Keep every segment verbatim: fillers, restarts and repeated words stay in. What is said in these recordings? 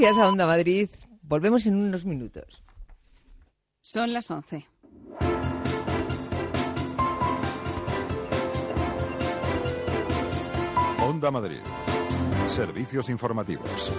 Gracias a Onda Madrid. Volvemos en unos minutos. Son las once. Onda Madrid. Servicios informativos.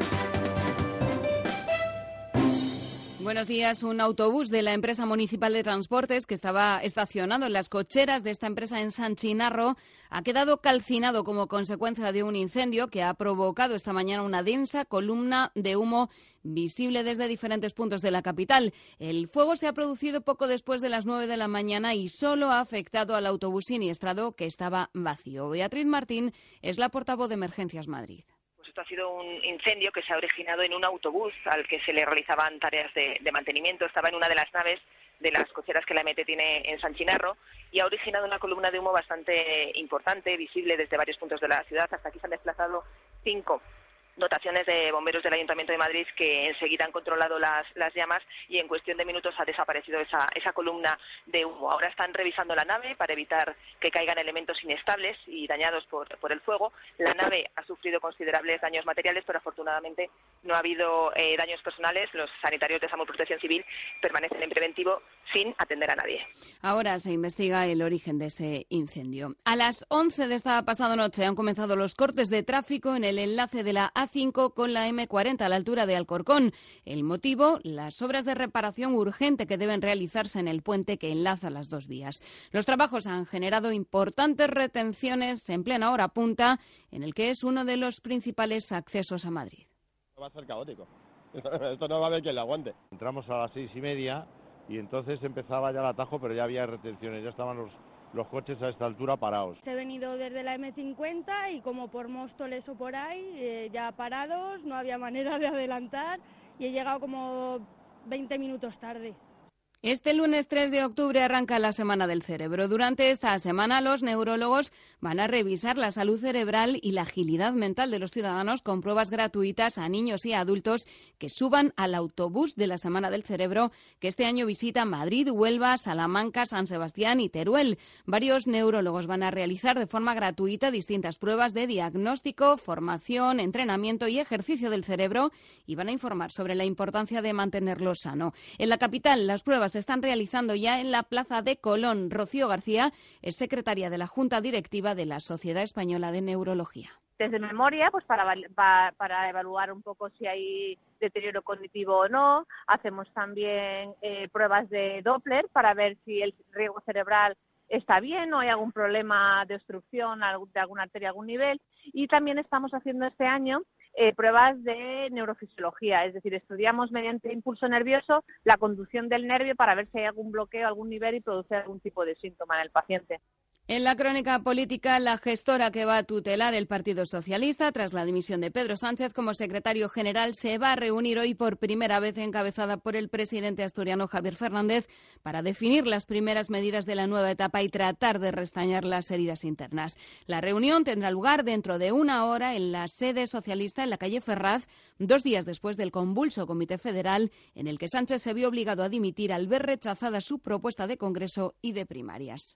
Buenos días. Un autobús de la empresa municipal de transportes que estaba estacionado en las cocheras de esta empresa en San Chinarro ha quedado calcinado como consecuencia de un incendio que ha provocado esta mañana una densa columna de humo visible desde diferentes puntos de la capital. El fuego se ha producido poco después de las nueve de la mañana y solo ha afectado al autobús siniestrado, que estaba vacío. Beatriz Martín es la portavoz de Emergencias Madrid. Esto ha sido un incendio que se ha originado en un autobús al que se le realizaban tareas de, de mantenimiento. Estaba en una de las naves de las cocheras que la M T tiene en San Chinarro y ha originado una columna de humo bastante importante, visible desde varios puntos de la ciudad. Hasta aquí se han desplazado cinco dotaciones de bomberos del Ayuntamiento de Madrid que enseguida han controlado las, las llamas y en cuestión de minutos ha desaparecido esa, esa columna de humo. Ahora están revisando la nave para evitar que caigan elementos inestables y dañados por, por el fuego. La nave ha sufrido considerables daños materiales, pero afortunadamente no ha habido eh, daños personales. Los sanitarios de SAMUR Protección Civil permanecen en preventivo sin atender a nadie. Ahora se investiga el origen de ese incendio. A las once de esta pasada noche han comenzado los cortes de tráfico en el enlace de la A cinco con la eme cuarenta a la altura de Alcorcón. El motivo, las obras de reparación urgente que deben realizarse en el puente que enlaza las dos vías. Los trabajos han generado importantes retenciones en plena hora punta, en el que es uno de los principales accesos a Madrid. Va a ser caótico. Esto no va a haber quien lo aguante. Entramos a las seis y media y entonces empezaba ya el atajo, pero ya había retenciones, ya estaban los los coches a esta altura parados. He venido desde la eme cincuenta y como por Móstoles o por ahí, eh, ya parados, no había manera de adelantar y he llegado como veinte minutos tarde. Este lunes tres de octubre arranca la Semana del Cerebro. Durante esta semana los neurólogos van a revisar la salud cerebral y la agilidad mental de los ciudadanos con pruebas gratuitas a niños y a adultos que suban al autobús de la Semana del Cerebro que este año visita Madrid, Huelva, Salamanca, San Sebastián y Teruel. Varios neurólogos van a realizar de forma gratuita distintas pruebas de diagnóstico, formación, entrenamiento y ejercicio del cerebro y van a informar sobre la importancia de mantenerlo sano. En la capital, las pruebas se están realizando ya en la Plaza de Colón. Rocío García es secretaria de la Junta Directiva de la Sociedad Española de Neurología. Desde memoria, pues para, para, para evaluar un poco si hay deterioro cognitivo o no. Hacemos también eh, pruebas de Doppler para ver si el riego cerebral está bien o hay algún problema de obstrucción de alguna arteria a algún nivel. Y también estamos haciendo este año Eh, pruebas de neurofisiología, es decir, estudiamos mediante impulso nervioso la conducción del nervio para ver si hay algún bloqueo a algún nivel y produce algún tipo de síntoma en el paciente. En la crónica política, la gestora que va a tutelar el Partido Socialista tras la dimisión de Pedro Sánchez como secretario general se va a reunir hoy por primera vez encabezada por el presidente asturiano Javier Fernández para definir las primeras medidas de la nueva etapa y tratar de restañar las heridas internas. La reunión tendrá lugar dentro de una hora en la sede socialista en la calle Ferraz, dos días después del convulso Comité Federal en el que Sánchez se vio obligado a dimitir al ver rechazada su propuesta de Congreso y de primarias.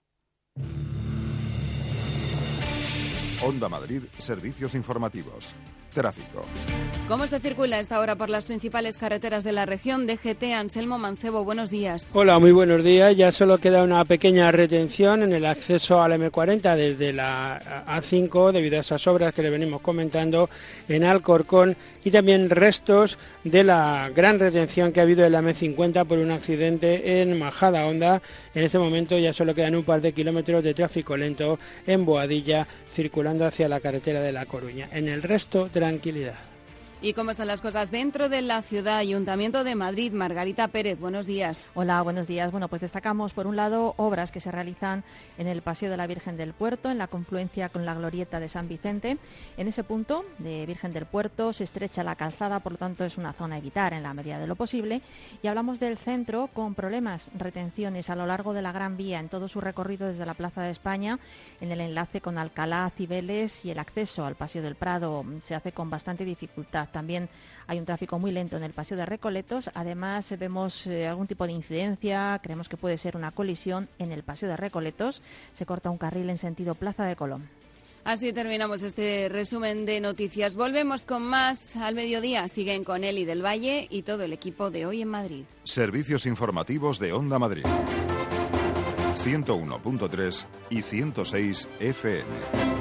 Onda Madrid, servicios informativos. Tráfico. ¿Cómo se circula a esta hora por las principales carreteras de la región? D G T, Anselmo Mancebo, buenos días. Hola, muy buenos días. Ya solo queda una pequeña retención en el acceso a la eme cuarenta desde la A cinco debido a esas obras que le venimos comentando en Alcorcón y también restos de la gran retención que ha habido en la eme cincuenta por un accidente en Majadahonda. En este momento ya solo quedan un par de kilómetros de tráfico lento en Boadilla circulando hacia la carretera de La Coruña. En el resto, tranquilidad. ¿Y cómo están las cosas dentro de la ciudad? Ayuntamiento de Madrid, Margarita Pérez, buenos días. Hola, buenos días. Bueno, pues destacamos por un lado obras que se realizan en el Paseo de la Virgen del Puerto, en la confluencia con la Glorieta de San Vicente. En ese punto de Virgen del Puerto se estrecha la calzada, por lo tanto es una zona a evitar en la medida de lo posible. Y hablamos del centro con problemas, retenciones a lo largo de la Gran Vía en todo su recorrido desde la Plaza de España, en el enlace con Alcalá, Cibeles y el acceso al Paseo del Prado se hace con bastante dificultad. También hay un tráfico muy lento en el Paseo de Recoletos. Además, vemos eh, algún tipo de incidencia. Creemos que puede ser una colisión en el Paseo de Recoletos. Se corta un carril en sentido Plaza de Colón. Así terminamos este resumen de noticias. Volvemos con más al mediodía. Siguen con Eli del Valle y todo el equipo de Hoy en Madrid. Servicios informativos de Onda Madrid. ciento uno punto tres y ciento seis F M.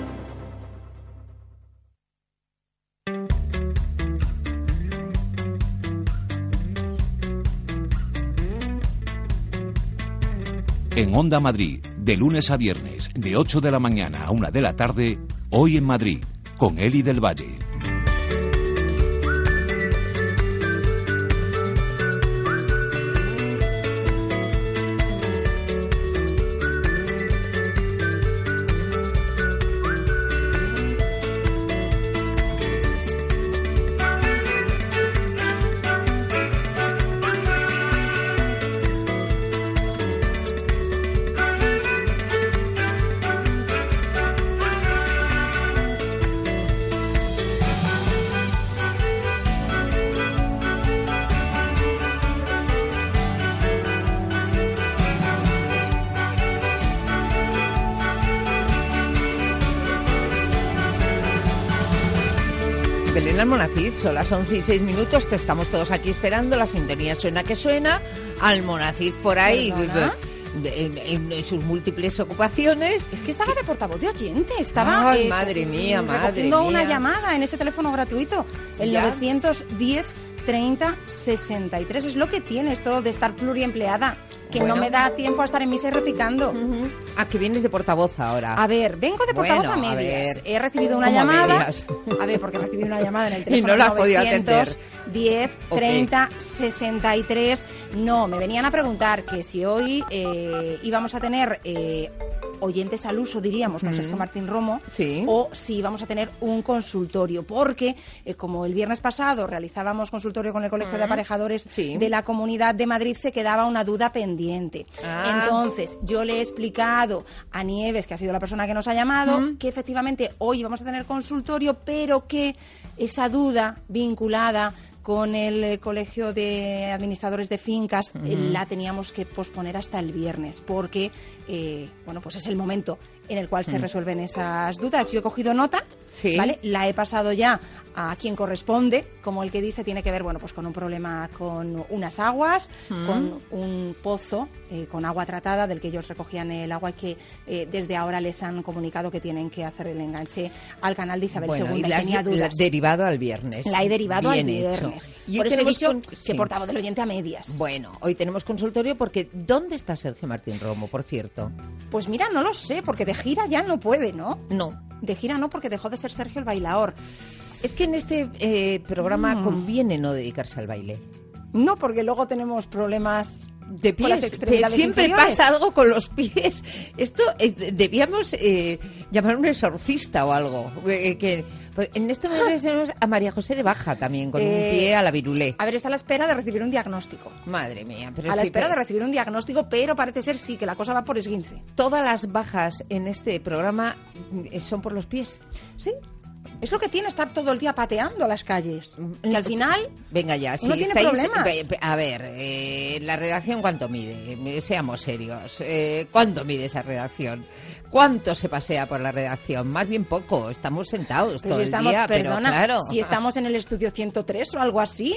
En Onda Madrid, de lunes a viernes, de ocho de la mañana a una de la tarde, Hoy en Madrid, con Eli del Valle. Belén Almonacid, son las once y seis minutos, te estamos todos aquí esperando, la sintonía suena que suena, Almonacid por ahí, en, en, en sus múltiples ocupaciones. Es que estaba de portavoz de oyente, estaba Ay, eh, madre mía, madre mía. una llamada en ese teléfono gratuito, el ¿Ya? novecientos diez treinta sesenta y tres, es lo que tiene esto de estar pluriempleada, que bueno. no me da tiempo a estar en misa y repicando. Uh-huh. ¿A que vienes de portavoz ahora? A ver, vengo de portavoz bueno, a medias. A He recibido una llamada. A, a ver, porque he recibido una llamada en el teléfono. Y no la has podido atender. diez, treinta, sesenta y tres. No, me venían a preguntar que si hoy eh, íbamos a tener eh, oyentes al uso, diríamos, con mm. Sergio Martín Romo, sí. o si íbamos a tener un consultorio, porque eh, como el viernes pasado realizábamos consultorio con el Colegio mm. de Aparejadores sí. de la Comunidad de Madrid, se quedaba una duda pendiente. Ah. Entonces, yo le he explicado a Nieves, que ha sido la persona que nos ha llamado, mm. que efectivamente hoy vamos a tener consultorio, pero que esa duda vinculada con el eh, Colegio de Administradores de Fincas uh-huh. eh, la teníamos que posponer hasta el viernes, porque eh, bueno, pues es el momento en el cual uh-huh. se resuelven esas dudas. Yo he cogido nota, sí. ¿vale? La he pasado ya a quien corresponde, como el que dice, tiene que ver, bueno, pues con un problema con unas aguas, uh-huh. con un pozo eh, con agua tratada del que ellos recogían el agua y que eh, desde ahora les han comunicado que tienen que hacer el enganche al canal de Isabel bueno, segunda. Y, y tenía dudas. La derivado al viernes. La he derivado Bien al viernes. Hecho. Y por eso he dicho con... que sí. portavoz del oyente a medias. Bueno, hoy tenemos consultorio porque ¿dónde está Sergio Martín Romo, por cierto? Pues mira, no lo sé, porque de gira ya no puede, ¿no? No. De gira no, porque dejó de ser Sergio el bailaor. Es que en este eh, programa mm. conviene no dedicarse al baile. No, porque luego tenemos problemas de pies. Las extremidades Siempre inferiores. pasa algo con los pies. Esto eh, debíamos eh, llamar a un exorcista o algo. Eh, que pues, en este momento tenemos a María José de baja también, con eh, un pie a la virulé. A ver, está a la espera de recibir un diagnóstico. Madre mía. Pero a la sí espera que... de recibir un diagnóstico, pero parece ser sí que la cosa va por esguince. Todas las bajas en este programa son por los pies. Sí. Es lo que tiene estar todo el día pateando las calles. Que al final venga ya, si uno tiene estáis, problemas. A ver, eh, la redacción ¿cuánto mide? Seamos serios. Eh, ¿Cuánto mide esa redacción? ¿Cuánto se pasea por la redacción? Más bien poco. Estamos sentados pero todo si el estamos, día, perdona, pero claro. Si estamos en el estudio ciento tres o algo así,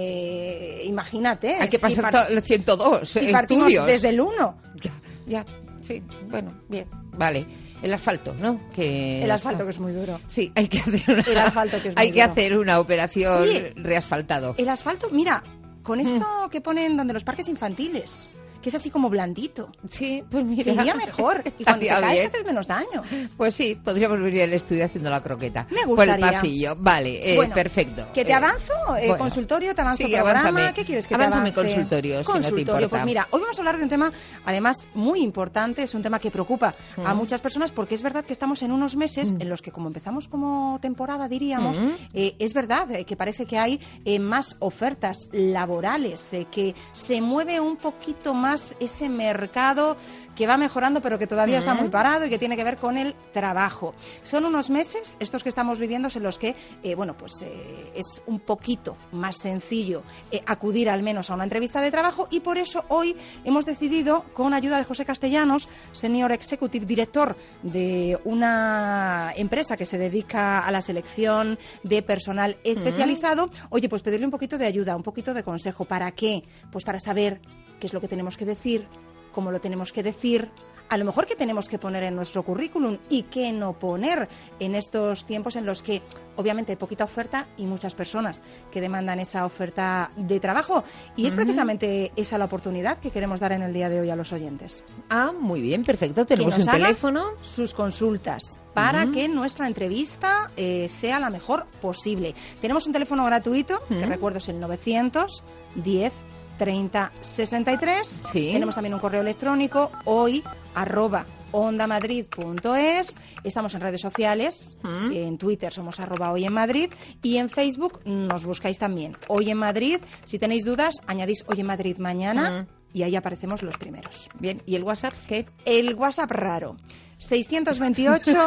eh, imagínate. Hay que pasar si par- el ciento dos si estudios. Partimos desde el uno. Ya, ya. Sí, bueno, bien, vale. El asfalto, ¿no? Que el asfalto que es muy duro. Sí, hay que hacer una, el asfalto que es muy hay que duro. hacer una operación Oye, reasfaltado. El asfalto, mira, con esto mm. que ponen donde los parques infantiles, que es así como blandito. Sí, pues mira. Sería mejor. Y cuando te caes haces menos daño. Pues sí, podríamos venir al estudio haciendo la croqueta. Me gustaría. Por el pasillo. Vale, eh, bueno, perfecto. ¿Que te avanzo? Eh, bueno, ¿Consultorio? ¿Te avanzo sí, programa? Avánzame. ¿Qué quieres que Avánzame te avance? consultorio, consultorio, si no te importa. Pues mira, hoy vamos a hablar de un tema, además, muy importante. Es un tema que preocupa mm. a muchas personas porque es verdad que estamos en unos meses mm. en los que, como empezamos como temporada, diríamos, mm. eh, es verdad eh, que parece que hay eh, más ofertas laborales, eh, que se mueve un poquito más más ese mercado que va mejorando pero que todavía uh-huh. está muy parado y que tiene que ver con el trabajo. Son unos meses, estos que estamos viviendo, en los que, eh, bueno, pues eh, es un poquito más sencillo eh, acudir al menos a una entrevista de trabajo, y por eso hoy hemos decidido, con ayuda de José Castellanos, Senior Executive Director de una empresa que se dedica a la selección de personal especializado, uh-huh. oye, pues pedirle un poquito de ayuda, un poquito de consejo. ¿Para qué? Pues para saber qué es lo que tenemos que decir, cómo lo tenemos que decir, a lo mejor qué tenemos que poner en nuestro currículum y qué no poner en estos tiempos en los que obviamente hay poquita oferta y muchas personas que demandan esa oferta de trabajo. Y uh-huh. es precisamente esa la oportunidad que queremos dar en el día de hoy a los oyentes. Ah, muy bien, perfecto. Tenemos que nos un teléfono. Sus consultas para uh-huh. que nuestra entrevista eh, sea la mejor posible. Tenemos un teléfono gratuito, uh-huh. que recuerdo es el novecientos diez treinta sesenta y tres. Sí. Tenemos también un correo electrónico, hoy arroba ondamadrid punto es. Estamos en redes sociales, mm. en Twitter somos arroba hoy en Madrid, y en Facebook nos buscáis también Hoy en Madrid. Si tenéis dudas, añadís Hoy en Madrid mañana mm. y ahí aparecemos los primeros. Bien, ¿y el WhatsApp qué? El WhatsApp raro, seiscientos veintiocho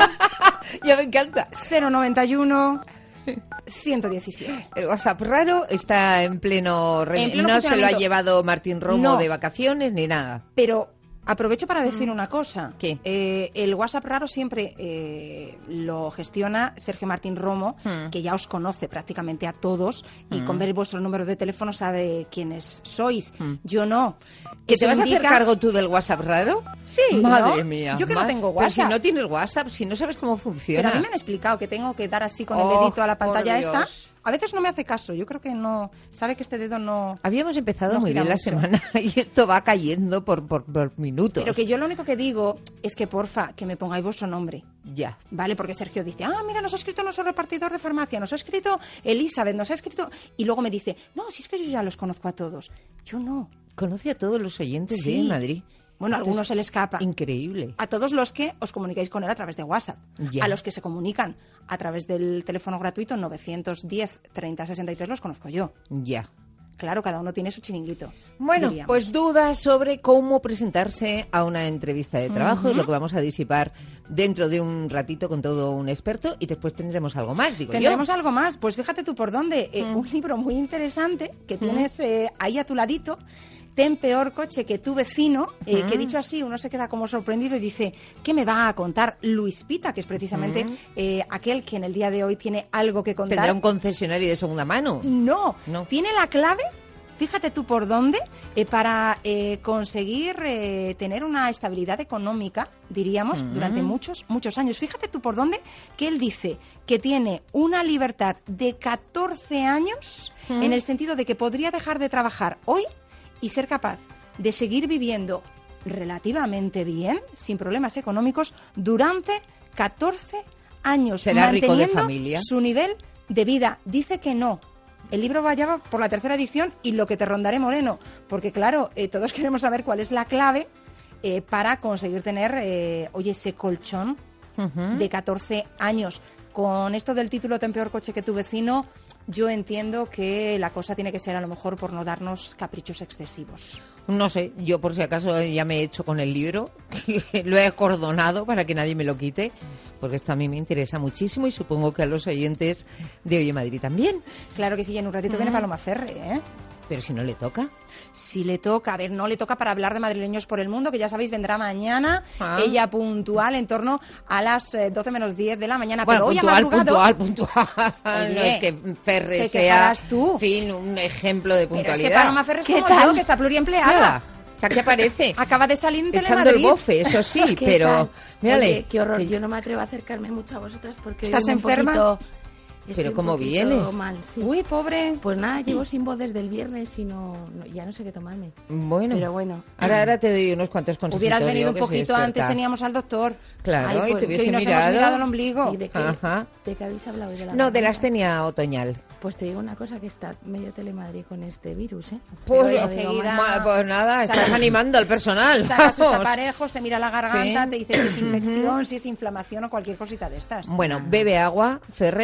ya me encanta cero noventa y uno ciento diecisiete. El WhatsApp raro está en pleno, re... en pleno no se lo ha llevado Martín Romo no. de vacaciones ni nada. Pero aprovecho para decir mm. una cosa. ¿Qué? Eh, el WhatsApp raro siempre eh, lo gestiona Sergio Martín Romo, mm. que ya os conoce prácticamente a todos y mm. con ver vuestro número de teléfono sabe quiénes sois. Mm. Yo no. ¿Que te vas indica... a hacer cargo tú del WhatsApp raro? Sí. Madre ¿no? mía. Yo que madre... no tengo WhatsApp. Pero si no tienes WhatsApp, si no sabes cómo funciona. Pero a mí me han explicado que tengo que dar así con oh, el dedito a la pantalla esta. A veces no me hace caso, yo creo que no, sabe que este dedo no... Habíamos empezado no muy bien la mucho. semana y esto va cayendo por, por, por minutos. Pero que yo lo único que digo es que, porfa, que me pongáis vuestro nombre. Ya. Vale, porque Sergio dice, ah, mira, nos ha escrito nuestro repartidor de farmacia, nos ha escrito Elizabeth, nos ha escrito... Y luego me dice, no, si es que yo ya los conozco a todos. Yo no. Conoce a todos los oyentes sí. de Madrid. Bueno, a algunos se le escapa. Increíble. A todos los que os comunicáis con él a través de WhatsApp. Ya. A los que se comunican a través del teléfono gratuito novecientos diez treinta sesenta y tres los conozco yo. Ya. Claro, cada uno tiene su chiringuito. Bueno, diríamos. Pues dudas sobre cómo presentarse a una entrevista de trabajo uh-huh. es lo que vamos a disipar dentro de un ratito con todo un experto, y después tendremos algo más, digo Tendremos yo. algo más, pues fíjate tú por dónde. Eh, uh-huh. Un libro muy interesante que uh-huh. tienes eh, ahí a tu ladito. Ten peor coche que tu vecino, eh, uh-huh. que dicho así uno se queda como sorprendido y dice, ¿qué me va a contar Luis Pita? Que es precisamente uh-huh. eh, aquel que en el día de hoy tiene algo que contar. ¿Tendrá un concesionario de segunda mano? No, no. Tiene la clave, fíjate tú por dónde, eh, para eh, conseguir eh, tener una estabilidad económica, diríamos, uh-huh. durante muchos, muchos años. Fíjate tú por dónde, que él dice que tiene una libertad de catorce años, uh-huh. en el sentido de que podría dejar de trabajar hoy y ser capaz de seguir viviendo relativamente bien, sin problemas económicos, durante catorce años. ¿Será rico de familia? Su nivel de vida. Dice que no. El libro va ya por la tercera edición y lo que te rondaré, Moreno. Porque, claro, eh, todos queremos saber cuál es la clave eh, para conseguir tener, eh, oye, ese colchón uh-huh. de catorce años. Con esto del título Ten peor coche que tu vecino, yo entiendo que la cosa tiene que ser a lo mejor por no darnos caprichos excesivos. No sé, yo por si acaso ya me he hecho con el libro, lo he acordonado para que nadie me lo quite, porque esto a mí me interesa muchísimo y supongo que a los oyentes de Hoy en Madrid también. Claro que sí, y en un ratito mm. viene Paloma Ferre, ¿eh? Pero si no le toca. Si le toca, a ver, no le toca para hablar de madrileños por el mundo, que ya sabéis, vendrá mañana, ah. ella puntual en torno a las eh, doce menos diez de la mañana. Bueno, pero puntual, hoy ha puntual, puntual. Oye, no es que Ferre ¿qué, sea, qué tú? en fin, un ejemplo de puntualidad. Pero es que Paloma Ferre es como tal? yo, que está pluriempleada. Nada. O sea, ¿qué aparece? Acaba de salir en Echando Telemadrid. el bofe, eso sí, pero... Tal? Mírale. Oye, qué horror, que... yo no me atrevo a acercarme mucho a vosotras porque... ¿Estás un enferma? Poquito... Pero ¿cómo poquito vienes? Mal, sí. Uy, pobre. Pues nada, llevo sin voz desde el viernes y no, no ya no sé qué tomarme. Bueno. Pero bueno. Ahora, ahora te doy unos cuantos consejos. Hubieras venido un poquito antes, teníamos al doctor. Claro, Ay, y te hubiese que hoy nos mirado. hemos mirado el ombligo. ¿Y de qué, Ajá. ¿De qué habéis hablado? ¿De la no, de la garganta? astenia otoñal. Pues te digo una cosa, que está medio Telemadrid con este virus, ¿eh? Pues, Pero enseguida... ma, pues nada, estás saca, animando al personal. Saca sus Vamos. aparejos, te mira la garganta, ¿Sí? te dice si es infección, si es inflamación o cualquier cosita de estas. Bueno, bebe agua, Ferre, que mientras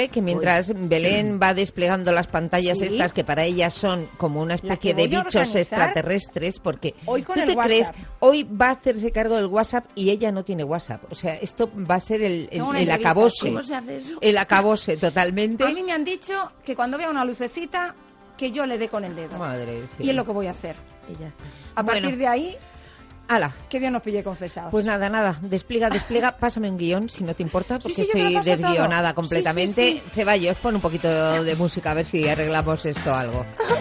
mientras Belén va desplegando las pantallas Sí. estas que para ellas son como una especie que de voy a bichos organizar extraterrestres, porque hoy con ¿tú el te crees? WhatsApp. Hoy va a hacerse cargo del WhatsApp y ella no tiene WhatsApp. O sea, esto va a ser el, el, Tengo una el entrevista. acabose. ¿Cómo se hace eso? El acabose totalmente. A mí me han dicho que cuando vea una lucecita, que yo le dé con el dedo. Madre del cielo. Y es lo que voy a hacer. Y ya está. A Bueno. partir de ahí, Ala. que Dios nos pille confesados. Pues nada, nada, despliega, despliega, pásame un guión si no te importa, porque Sí, sí, yo te lo estoy paso todo. desguionada Sí, completamente. sí, sí. Ceballos, pon un poquito de música a ver si arreglamos esto algo.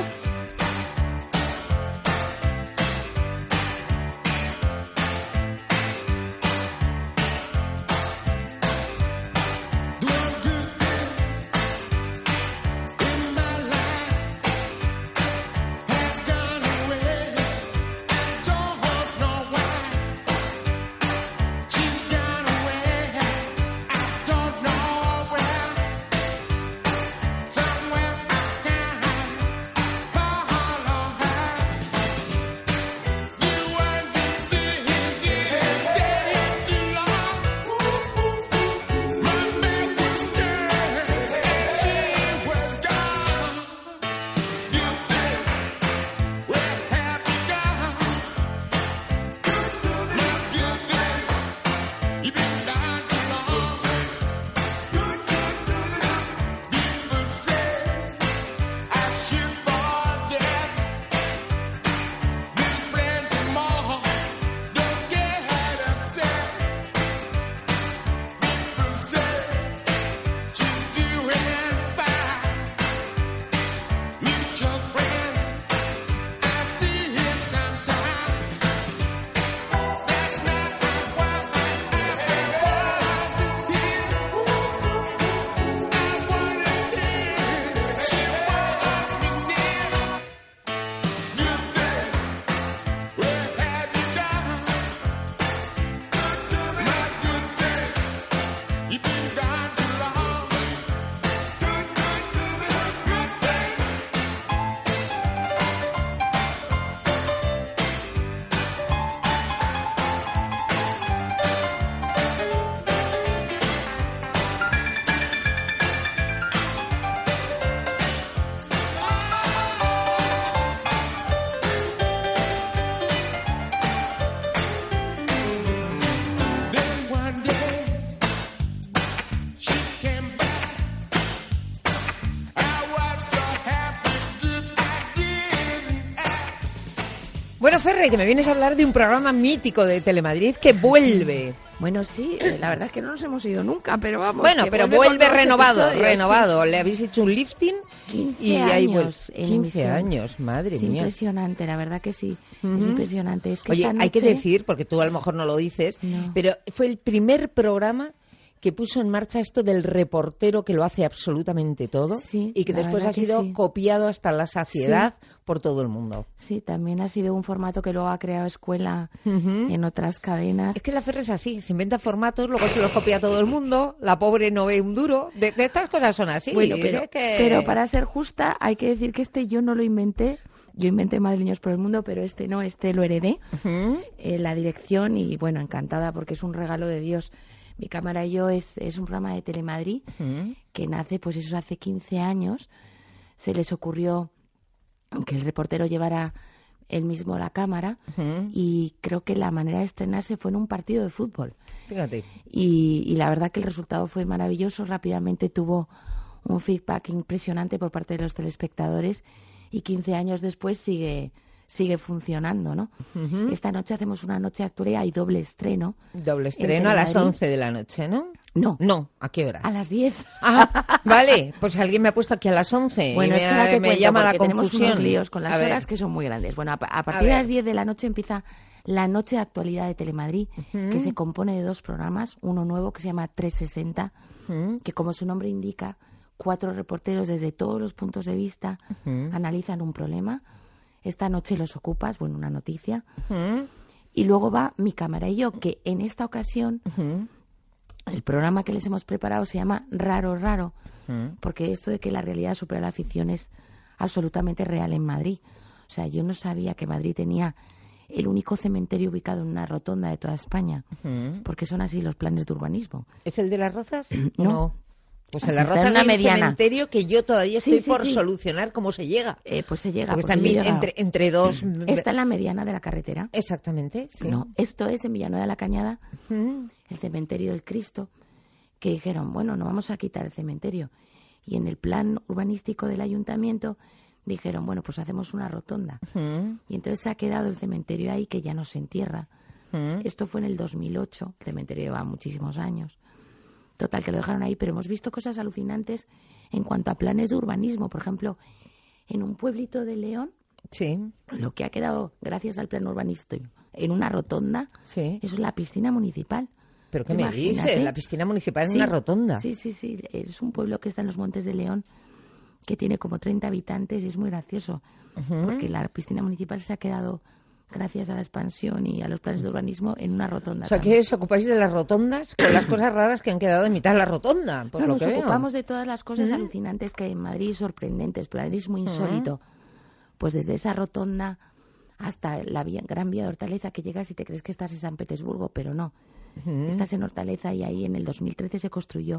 Bueno, Ferre, que me vienes a hablar de un programa mítico de Telemadrid que vuelve. Bueno, sí, eh, la verdad es que no nos hemos ido nunca, pero vamos. Bueno, que pero vuelve vuelve con nuevos renovado, episodios, renovado. sí. Le habéis hecho un lifting quince y ahí vuelve. años en quince emisión. años, madre Es mía. impresionante, la verdad que sí. Es Ujú. impresionante. Es que Oye, esta hay que noche- decir, porque tú a lo mejor no lo dices, No. pero fue el primer programa que puso en marcha esto del reportero que lo hace absolutamente todo Sí, y que la después ha verdad que sido sí. copiado hasta la saciedad por todo el mundo. Sí, también ha sido un formato que luego ha creado escuela Ujú. en otras cadenas. Es que la Ferre es así, se inventa formatos, luego se los copia todo el mundo, la pobre no ve un duro, de, de estas cosas son así. Bueno, es pero, que- pero para ser justa hay que decir que este yo no lo inventé. Yo inventé Madrileños por el Mundo, pero este no, este lo heredé. Ujú. eh, la dirección y bueno, encantada porque es un regalo de Dios. Mi cámara y yo es, es un programa de Telemadrid Ujú. que nace, pues eso hace quince años. Se les ocurrió que el reportero llevara él mismo la cámara Ujú. y creo que la manera de estrenarse fue en un partido de fútbol. Fíjate. Y, y la verdad que el resultado fue maravilloso. Rápidamente tuvo un feedback impresionante por parte de los telespectadores y quince años después sigue sigue funcionando, ¿no? Ujú. Esta noche hacemos una noche de actualidad y doble estreno. Doble en estreno a las Telemadrid. once de la noche, ¿no? No. No, ¿a qué hora? A las diez. Ah, vale, pues alguien me ha puesto aquí a las once. Bueno, y es me, que ahora te me cuento, llama la porque tenemos confusión. unos líos con las A ver. horas que son muy grandes. Bueno, a, a A partir de ver. las diez de la noche empieza la noche de actualidad de Telemadrid, Ujú. que se compone de dos programas, uno nuevo que se llama trescientos sesenta, Ujú. que como su nombre indica, cuatro reporteros desde todos los puntos de vista Ujú. analizan un problema. Esta noche los ocupas, bueno, una noticia. Ujú. Y luego va Mi Cámara y Yo, que en esta ocasión Ujú. el programa que les hemos preparado se llama Raro Raro, Ujú. porque esto de que la realidad supera la ficción es absolutamente real en Madrid. O sea, yo no sabía que Madrid tenía el único cementerio ubicado en una rotonda de toda España, Ujú. porque son así los planes de urbanismo. ¿Es el de las Rozas? No. Pues en la Rozas hay un cementerio que yo todavía estoy sí, sí, por sí. solucionar cómo se llega. Eh, pues se llega. Porque porque también llega. entre, entre dos... Está en la mediana de la carretera. Exactamente, sí. No, esto es en Villanueva de la Cañada, Mm. el cementerio del Cristo, que dijeron, bueno, no vamos a quitar el cementerio. Y en el plan urbanístico del ayuntamiento dijeron, bueno, pues hacemos una rotonda. Mm. Y entonces se ha quedado el cementerio ahí, que ya no se entierra. Mm. Esto fue en el dos mil ocho, el cementerio lleva muchísimos años. Total, que lo dejaron ahí, pero hemos visto cosas alucinantes en cuanto a planes de urbanismo. Por ejemplo, en un pueblito de León, sí. lo que ha quedado, gracias al plan urbanístico, en una rotonda, sí. eso es la piscina municipal. ¿Pero qué me dices? La piscina municipal en sí, una rotonda. Sí, sí, sí. Es un pueblo que está en los Montes de León, que tiene como treinta habitantes y es muy gracioso, uh-huh. porque la piscina municipal se ha quedado, gracias a la expansión y a los planes de urbanismo, en una rotonda. O sea, también. que os ocupáis de las rotondas con las cosas raras que han quedado en mitad de la rotonda, por no, lo nos que veo. ocupamos de todas las cosas ¿Mm? alucinantes que hay en Madrid, sorprendentes, planerismo insólito. ¿Mm? Pues desde esa rotonda hasta la vía, Gran Vía de Hortaleza, que llegas y te crees que estás en San Petersburgo, pero no. ¿Mm? Estás en Hortaleza y ahí en el dos mil trece se construyó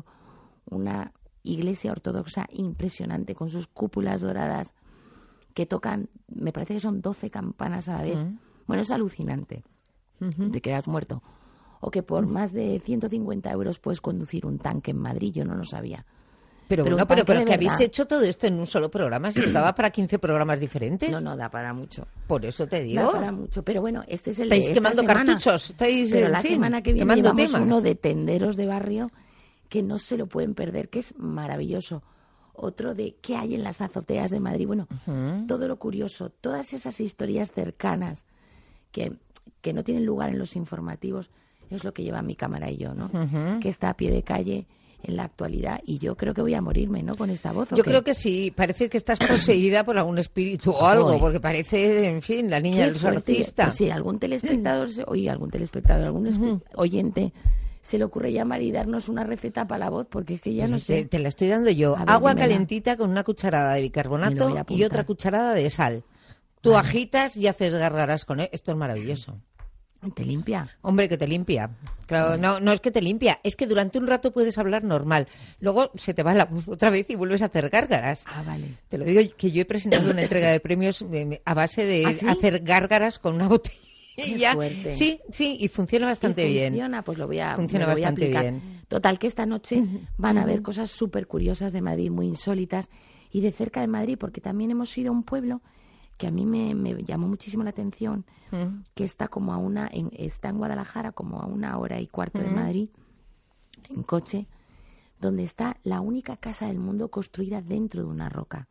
una iglesia ortodoxa impresionante con sus cúpulas doradas que tocan, me parece que son doce campanas a la vez. ¿Mm? Bueno, es alucinante. Uh-huh. Te quedas muerto. O que por más de ciento cincuenta euros puedes conducir un tanque en Madrid, yo no lo sabía. Pero, Pero bueno, un pero, tanque pero de que habéis verdad. hecho todo esto en un solo programa, si daba para quince programas diferentes. No, no, da para mucho. Por eso te Da digo. para mucho. Pero bueno, este es el Estáis de esta quemando semana. cartuchos, estáis, Pero en la fin, semana que viene quemando llevamos temas. uno de tenderos de barrio que no se lo pueden perder, que es maravilloso. Otro de qué hay en las azoteas de Madrid. Bueno, Uh-huh. todo lo curioso, todas esas historias cercanas que, que no tienen lugar en los informativos, es lo que lleva mi cámara y yo, ¿no? Uh-huh. Que está a pie de calle en la actualidad, y yo creo que voy a morirme, ¿no?, con esta voz. ¿o Yo qué? creo que sí, parece que estás poseída por algún espíritu o algo, Joder. porque parece, en fin, la niña Qué del fuerte. exorcista. Pues sí, algún telespectador, se- oye, algún telespectador, algún espe- oyente se le ocurre llamar y darnos una receta para la voz, porque es que ya Pues no te, sé. te la estoy dando yo. A ver, Agua dímela. calentita con una cucharada de Me lo bicarbonato voy a y apuntar. otra cucharada de sal. Tú Vale. agitas y haces gárgaras con él. Esto es maravilloso. ¿Te limpia? Hombre, que te limpia. Claro, no, no es que te limpia, es que durante un rato puedes hablar normal. Luego se te va la voz otra vez y vuelves a hacer gárgaras. Ah, vale. Te lo digo que yo he presentado una entrega de premios eh, a base de ¿Ah, sí? hacer gárgaras con una botella. Qué fuerte. Sí, sí, y funciona bastante ¿Y bien. funciona? Pues lo voy a, Funciona me lo voy a bastante aplicar. bien. Total, que esta noche van a ver cosas súper curiosas de Madrid, muy insólitas, y de cerca de Madrid, porque también hemos ido a un pueblo que a mí me, me llamó muchísimo la atención, Mm. que está como a una, en, está en Guadalajara, como a una hora y cuarto de Mm. Madrid, en coche, donde está la única casa del mundo construida dentro de una roca.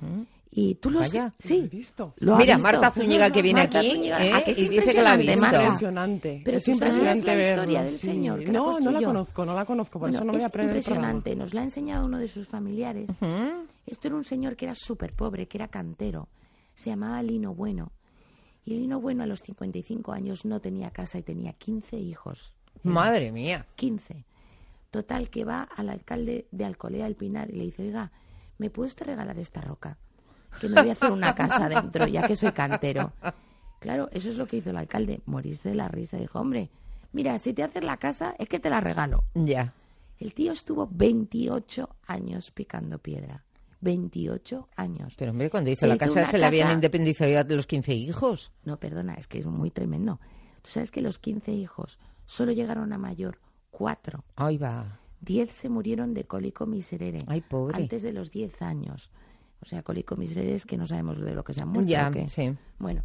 Y tú lo Vaya. has sí, Lo he visto. lo has Mira, visto. Marta Zúñiga, que viene Marta aquí, Zúñiga, ¿eh? ¿a que es y dice que la ha impresionante, visto. Marta? Impresionante. Pero es tú sabías impresionante la verlo. historia del sí. señor que la No, no la construyó. conozco, no la conozco, por Bueno, eso no me voy a es aprender el impresionante. programa. Nos la ha enseñado uno de sus familiares. Ujú. Esto era un señor que era súper pobre, que era cantero. Se llamaba Lino Bueno. Y Lino Bueno, a los cincuenta y cinco años, no tenía casa y tenía quince hijos. Madre mía. quince. Total, que va al alcalde de Alcolea del Pinar y le dice, oiga, ¿me puede usted regalar esta roca? Que me voy a hacer una casa dentro, ya que soy cantero. Claro, eso es lo que hizo el alcalde, morirse de la risa. Dijo, hombre, mira, si te haces la casa, es que te la regalo. Ya. El tío estuvo veintiocho años picando piedra. veintiocho años. Pero hombre, cuando hizo Se la hizo casa una se le habían casa- independizado de los quince hijos. No, perdona, es que es muy tremendo. Tú sabes que los quince hijos solo llegaron a mayor cuatro. Ahí va. diez se murieron de cólico miserere. Ay, pobre. Antes de los diez años. O sea, cólico miserere es que no sabemos de lo que se han muerto. Ya, ¿o qué? sí. Bueno,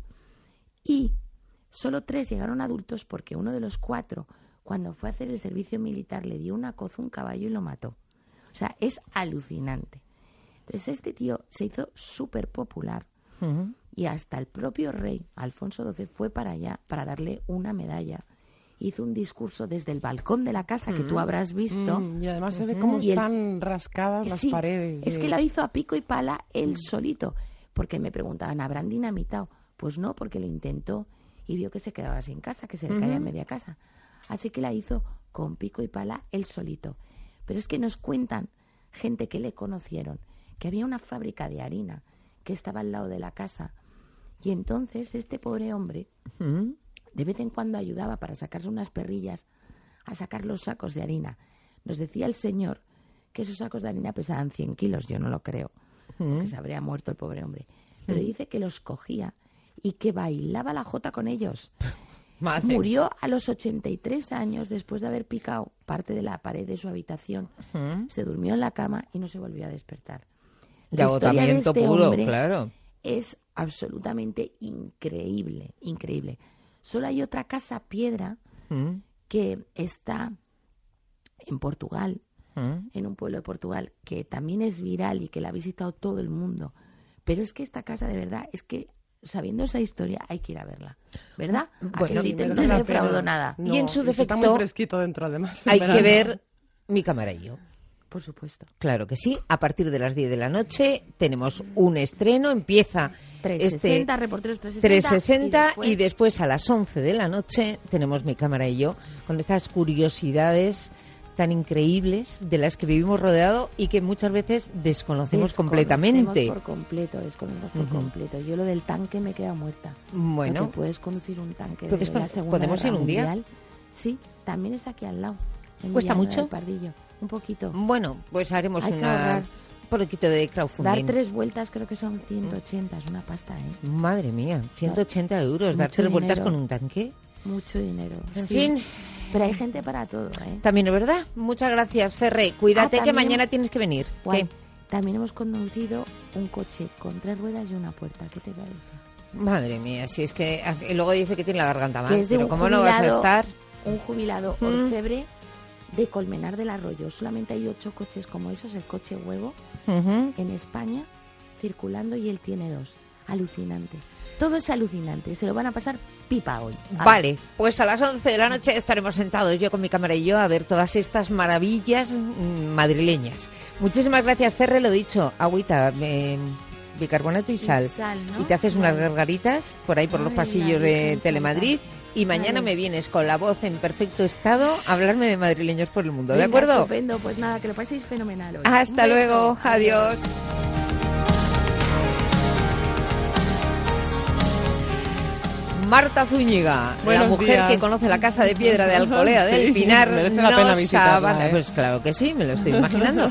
y solo tres llegaron adultos porque uno de los cuatro, cuando fue a hacer el servicio militar, le dio una coz a un caballo y lo mató. O sea, es alucinante. Entonces este tío se hizo súper popular Ujú. y hasta el propio rey, Alfonso doce, fue para allá para darle una medalla. Hizo un discurso desde el balcón de la casa que tú habrás visto. Mm, y además se ve cómo Y el- están rascadas las Sí, paredes. es de- que lo hizo a pico y pala él solito. Porque me preguntaban, ¿habrán dinamitado? Pues no, porque lo intentó y vio que se quedaba sin casa, que se le caía Ujú. media casa. Así que la hizo con pico y pala él solito. Pero es que nos cuentan gente que le conocieron que había una fábrica de harina que estaba al lado de la casa. Y entonces este pobre hombre Ujú. de vez en cuando ayudaba para sacarse unas perrillas a sacar los sacos de harina. Nos decía el señor que esos sacos de harina pesaban cien kilos, yo no lo creo, Mm. que se habría muerto el pobre hombre. Pero Mm. dice que los cogía y que bailaba la jota con ellos. Madre. Murió a los ochenta y tres años después de haber picado parte de la pared de su habitación. Mm. Se durmió en la cama y no se volvió a despertar. De La historia agotamiento de este puro, hombre claro. es absolutamente increíble, increíble. Solo hay otra casa piedra Mm. que está en Portugal, Mm. en un pueblo de Portugal, que también es viral y que la ha visitado todo el mundo. Pero es que esta casa, de verdad, es que sabiendo esa historia hay que ir a verla, ¿verdad? Así Bueno, no te merece la defraudo pena. nada. No, Y en su y está muy defecto fresquito dentro, además. hay Verano. que ver Mi cámara y yo. Por supuesto. Claro que sí. A partir de las diez de la noche tenemos un estreno. Empieza trescientos sesenta, este Reporteros trescientos sesenta. trescientos sesenta y y después... a las once de la noche tenemos Mi cámara y yo con estas curiosidades tan increíbles de las que vivimos rodeado y que muchas veces desconocemos completamente. Desconocemos por completo, desconocemos por Ujú. completo. Yo lo del tanque me queda muerta. Bueno. ¿No te puedes conducir un tanque ¿Puedes de la con- Segunda podemos Guerra ir un día? Mundial? Sí, también es aquí al lado. en ¿Cuesta Villanueva mucho? del Pardillo. Un poquito. Bueno, pues haremos Hay que una ahorrar. un poquito de crowdfunding. Dar tres vueltas creo que son ciento ochenta, es una pasta, ¿eh? Madre mía, ciento ochenta euros, dar Mucho tres vueltas dinero. con un tanque. Mucho dinero. En sí. fin. Pero hay gente para todo, ¿eh? También es verdad. Muchas gracias, Ferre. Cuídate Ah, que también- mañana tienes que venir. Guay. ¿Qué? También hemos conducido un coche con tres ruedas y una puerta. ¿Qué te parece? Madre mía, si es que y luego dice que tiene la garganta mal, Que es de pero un ¿cómo no vas a jubilado- estar? Un jubilado Mm. orfebre de Colmenar del Arroyo. Solamente hay ocho coches como esos, el coche huevo, Ujú. en España, circulando, y él tiene dos. Alucinante. Todo es alucinante. Se lo van a pasar pipa hoy. A Vale, pues a las once de la noche estaremos sentados yo con mi cámara y yo a ver todas estas maravillas mm, madrileñas. Muchísimas gracias, Ferre, lo dicho, agüita, eh, bicarbonato y Y sal. sal, ¿no? Y te haces unas Vale. gargaritas por ahí por los Ay, pasillos la de Virgen Telemadrid. Y mañana Vale. me vienes con la voz en perfecto estado a hablarme de madrileños por el mundo, ¿de Venga, acuerdo? Estupendo. Pues nada, que lo paséis fenomenal hoy. Hasta Un beso. luego, adiós. Marta Zúñiga, la Buenos mujer días. que conoce la casa de piedra de Alcolea del Sí, Pinar, merece la pena nos visitarla, avanza- ¿eh? Pues claro que sí, me lo estoy imaginando.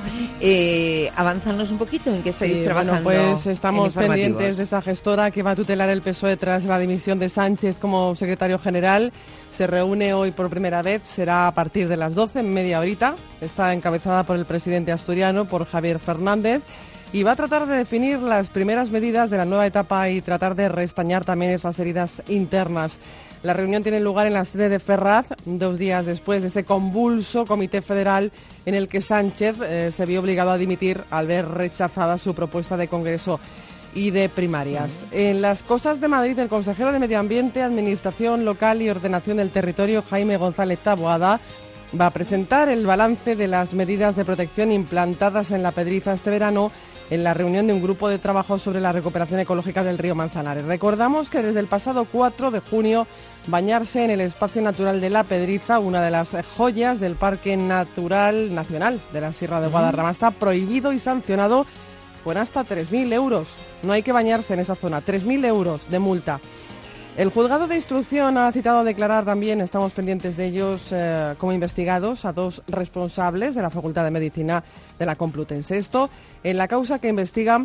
eh, avanzanos un poquito en qué estáis Sí, trabajando. bueno, pues en estamos informativos. pendientes de esa gestora que va a tutelar el P S O E tras la dimisión de Sánchez como secretario general. Se reúne hoy por primera vez, será a partir de las doce, en media horita. Está encabezada por el presidente asturiano, por Javier Fernández, y va a tratar de definir las primeras medidas de la nueva etapa y tratar de restañar también esas heridas internas. La reunión tiene lugar en la sede de Ferraz, dos días después de ese convulso comité federal en el que Sánchez eh, se vio obligado a dimitir al ver rechazada su propuesta de Congreso y de primarias. En las cosas de Madrid, el consejero de Medio Ambiente, Administración Local y Ordenación del Territorio, Jaime González Taboada, va a presentar el balance de las medidas de protección implantadas en la Pedriza este verano en la reunión de un grupo de trabajo sobre la recuperación ecológica del río Manzanares. Recordamos que desde el pasado cuatro de junio bañarse en el espacio natural de la Pedriza, una de las joyas del Parque Natural Nacional de la Sierra de Guadarrama, está prohibido y sancionado con hasta tres mil euros. No hay que bañarse en esa zona, tres mil euros de multa. El juzgado de instrucción ha citado a declarar también, estamos pendientes de ellos eh, como investigados, a dos responsables de la Facultad de Medicina de la Complutense. Esto en la causa que investiga,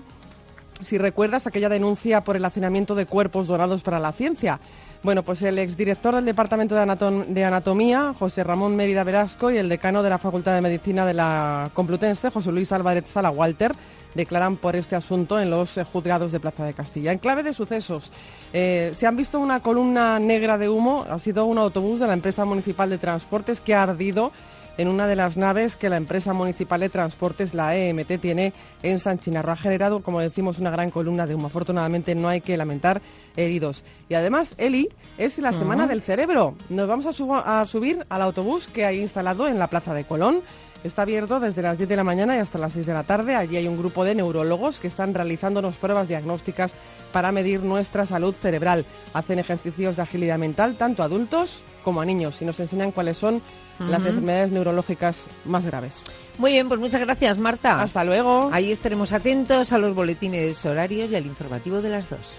si recuerdas, aquella denuncia por el hacinamiento de cuerpos donados para la ciencia. Bueno, pues el exdirector del Departamento de, Anatom- de Anatomía, José Ramón Mérida Velasco, y el decano de la Facultad de Medicina de la Complutense, José Luis Álvarez Sala Walter, declaran por este asunto en los eh, juzgados de Plaza de Castilla. En clave de sucesos, eh, se han visto una columna negra de humo, ha sido un autobús de la empresa municipal de transportes que ha ardido en una de las naves que la empresa municipal de transportes, la E M T, tiene en San Chinarro. Ha generado, como decimos, una gran columna de humo. Afortunadamente no hay que lamentar heridos. Y además, Eli, es la Semana Ujú. del Cerebro. Nos vamos a, subo- a subir al autobús que hay instalado en la Plaza de Colón. Está abierto desde las diez de la mañana y hasta las seis de la tarde. Allí hay un grupo de neurólogos que están realizándonos pruebas diagnósticas para medir nuestra salud cerebral. Hacen ejercicios de agilidad mental tanto a adultos como a niños y nos enseñan cuáles son las Ujú. enfermedades neurológicas más graves. Muy bien, pues muchas gracias, Marta. Hasta luego. Ahí estaremos atentos a los boletines horarios y al informativo de las dos.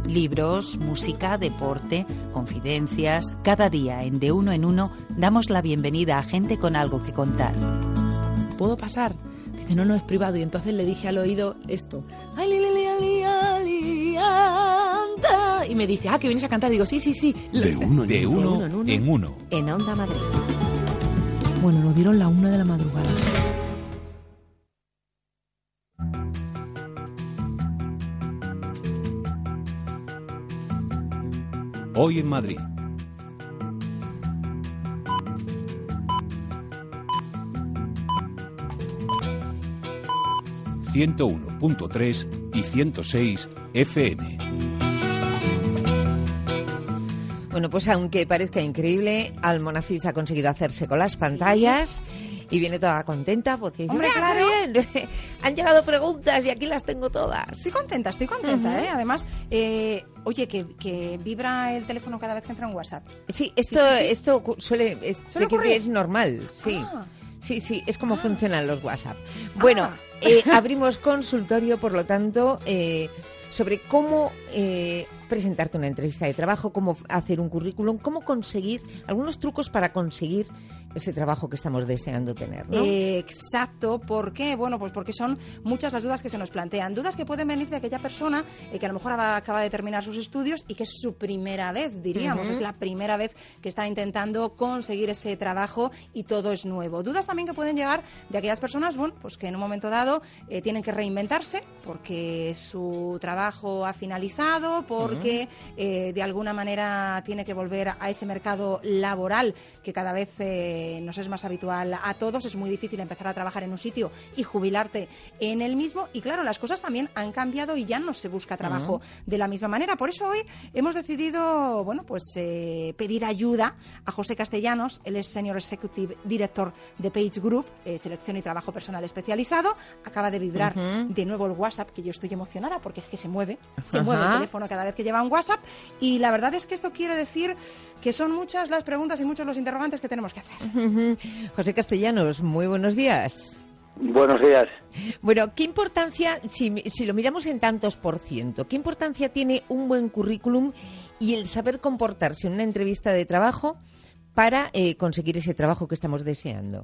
Libros, música, deporte, confidencias. Cada día en De Uno en Uno damos la bienvenida a gente con algo que contar. ¿Puedo pasar? Dice, no, no, es privado. Y entonces le dije al oído esto. Ay, li, li, li, li, li, anda. Y me dice, ah, que vienes a cantar. Digo, sí, sí, sí. De uno, de uno, uno en uno. En uno. En Onda Madrid. Bueno, nos dieron la una de la madrugada. Hoy en Madrid. ciento uno punto tres y ciento seis F M. Bueno, pues aunque parezca increíble, Almonacid ha conseguido hacerse con las pantallas. Sí. Y viene toda contenta porque dice, hombre, claro, bien, han llegado preguntas y aquí las tengo todas. Estoy contenta, estoy contenta, Uh-huh. ¿eh? Además, eh, oye, que, que vibra el teléfono cada vez que entra en WhatsApp. Sí, esto, sí, sí, sí. esto suele, es, ¿Suele que ocurrir? es normal, sí. Ah. Sí, sí, es como ah. funcionan los WhatsApp. Bueno, ah. eh, abrimos consultorio, por lo tanto, eh, sobre cómo eh, presentarte una entrevista de trabajo, cómo hacer un currículum, cómo conseguir, algunos trucos para conseguir ese trabajo que estamos deseando tener, ¿no? Eh, exacto, ¿por qué? Bueno, pues porque son muchas las dudas que se nos plantean. Dudas que pueden venir de aquella persona eh, que a lo mejor acaba de terminar sus estudios y que es su primera vez, diríamos, uh-huh. es la primera vez que está intentando conseguir ese trabajo y todo es nuevo. Dudas también que pueden llegar de aquellas personas, bueno, pues que en un momento dado eh, tienen que reinventarse porque su trabajo ha finalizado, porque uh-huh. eh, de alguna manera tiene que volver a ese mercado laboral que cada vez eh, nos es más habitual a todos. Es muy difícil empezar a trabajar en un sitio y jubilarte en el mismo. Y claro, las cosas también han cambiado y ya no se busca trabajo uh-huh. de la misma manera. Por eso hoy hemos decidido, bueno, pues eh, pedir ayuda a José Castellanos. Él es Senior Executive Director de Page Group, eh, selección y trabajo personal especializado. Acaba de vibrar uh-huh. de nuevo el WhatsApp, que yo estoy emocionada porque es que se mueve, se uh-huh. mueve el teléfono cada vez que lleva un WhatsApp. Y la verdad es que esto quiere decir que son muchas las preguntas y muchos los interrogantes que tenemos que hacer. José Castellanos, muy buenos días. Buenos días. Bueno, ¿qué importancia, si, si lo miramos en tantos por ciento, qué importancia tiene un buen currículum y el saber comportarse en una entrevista de trabajo para eh, conseguir ese trabajo que estamos deseando?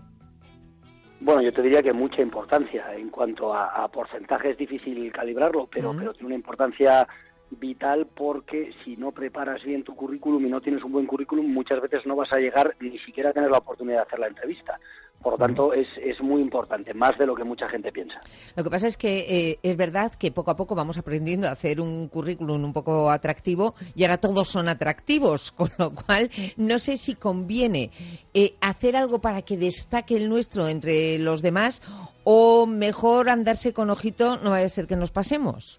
Bueno, yo te diría que mucha importancia. En cuanto a, a porcentaje es difícil calibrarlo, pero, uh-huh. pero tiene una importancia vital, porque si no preparas bien tu currículum y no tienes un buen currículum, muchas veces no vas a llegar ni siquiera a tener la oportunidad de hacer la entrevista. Por lo tanto, es, es muy importante, más de lo que mucha gente piensa. Lo que pasa es que eh, es verdad que poco a poco vamos aprendiendo a hacer un currículum un poco atractivo y ahora todos son atractivos, con lo cual no sé si conviene eh, hacer algo para que destaque el nuestro entre los demás o mejor andarse con ojito, no vaya a ser que nos pasemos.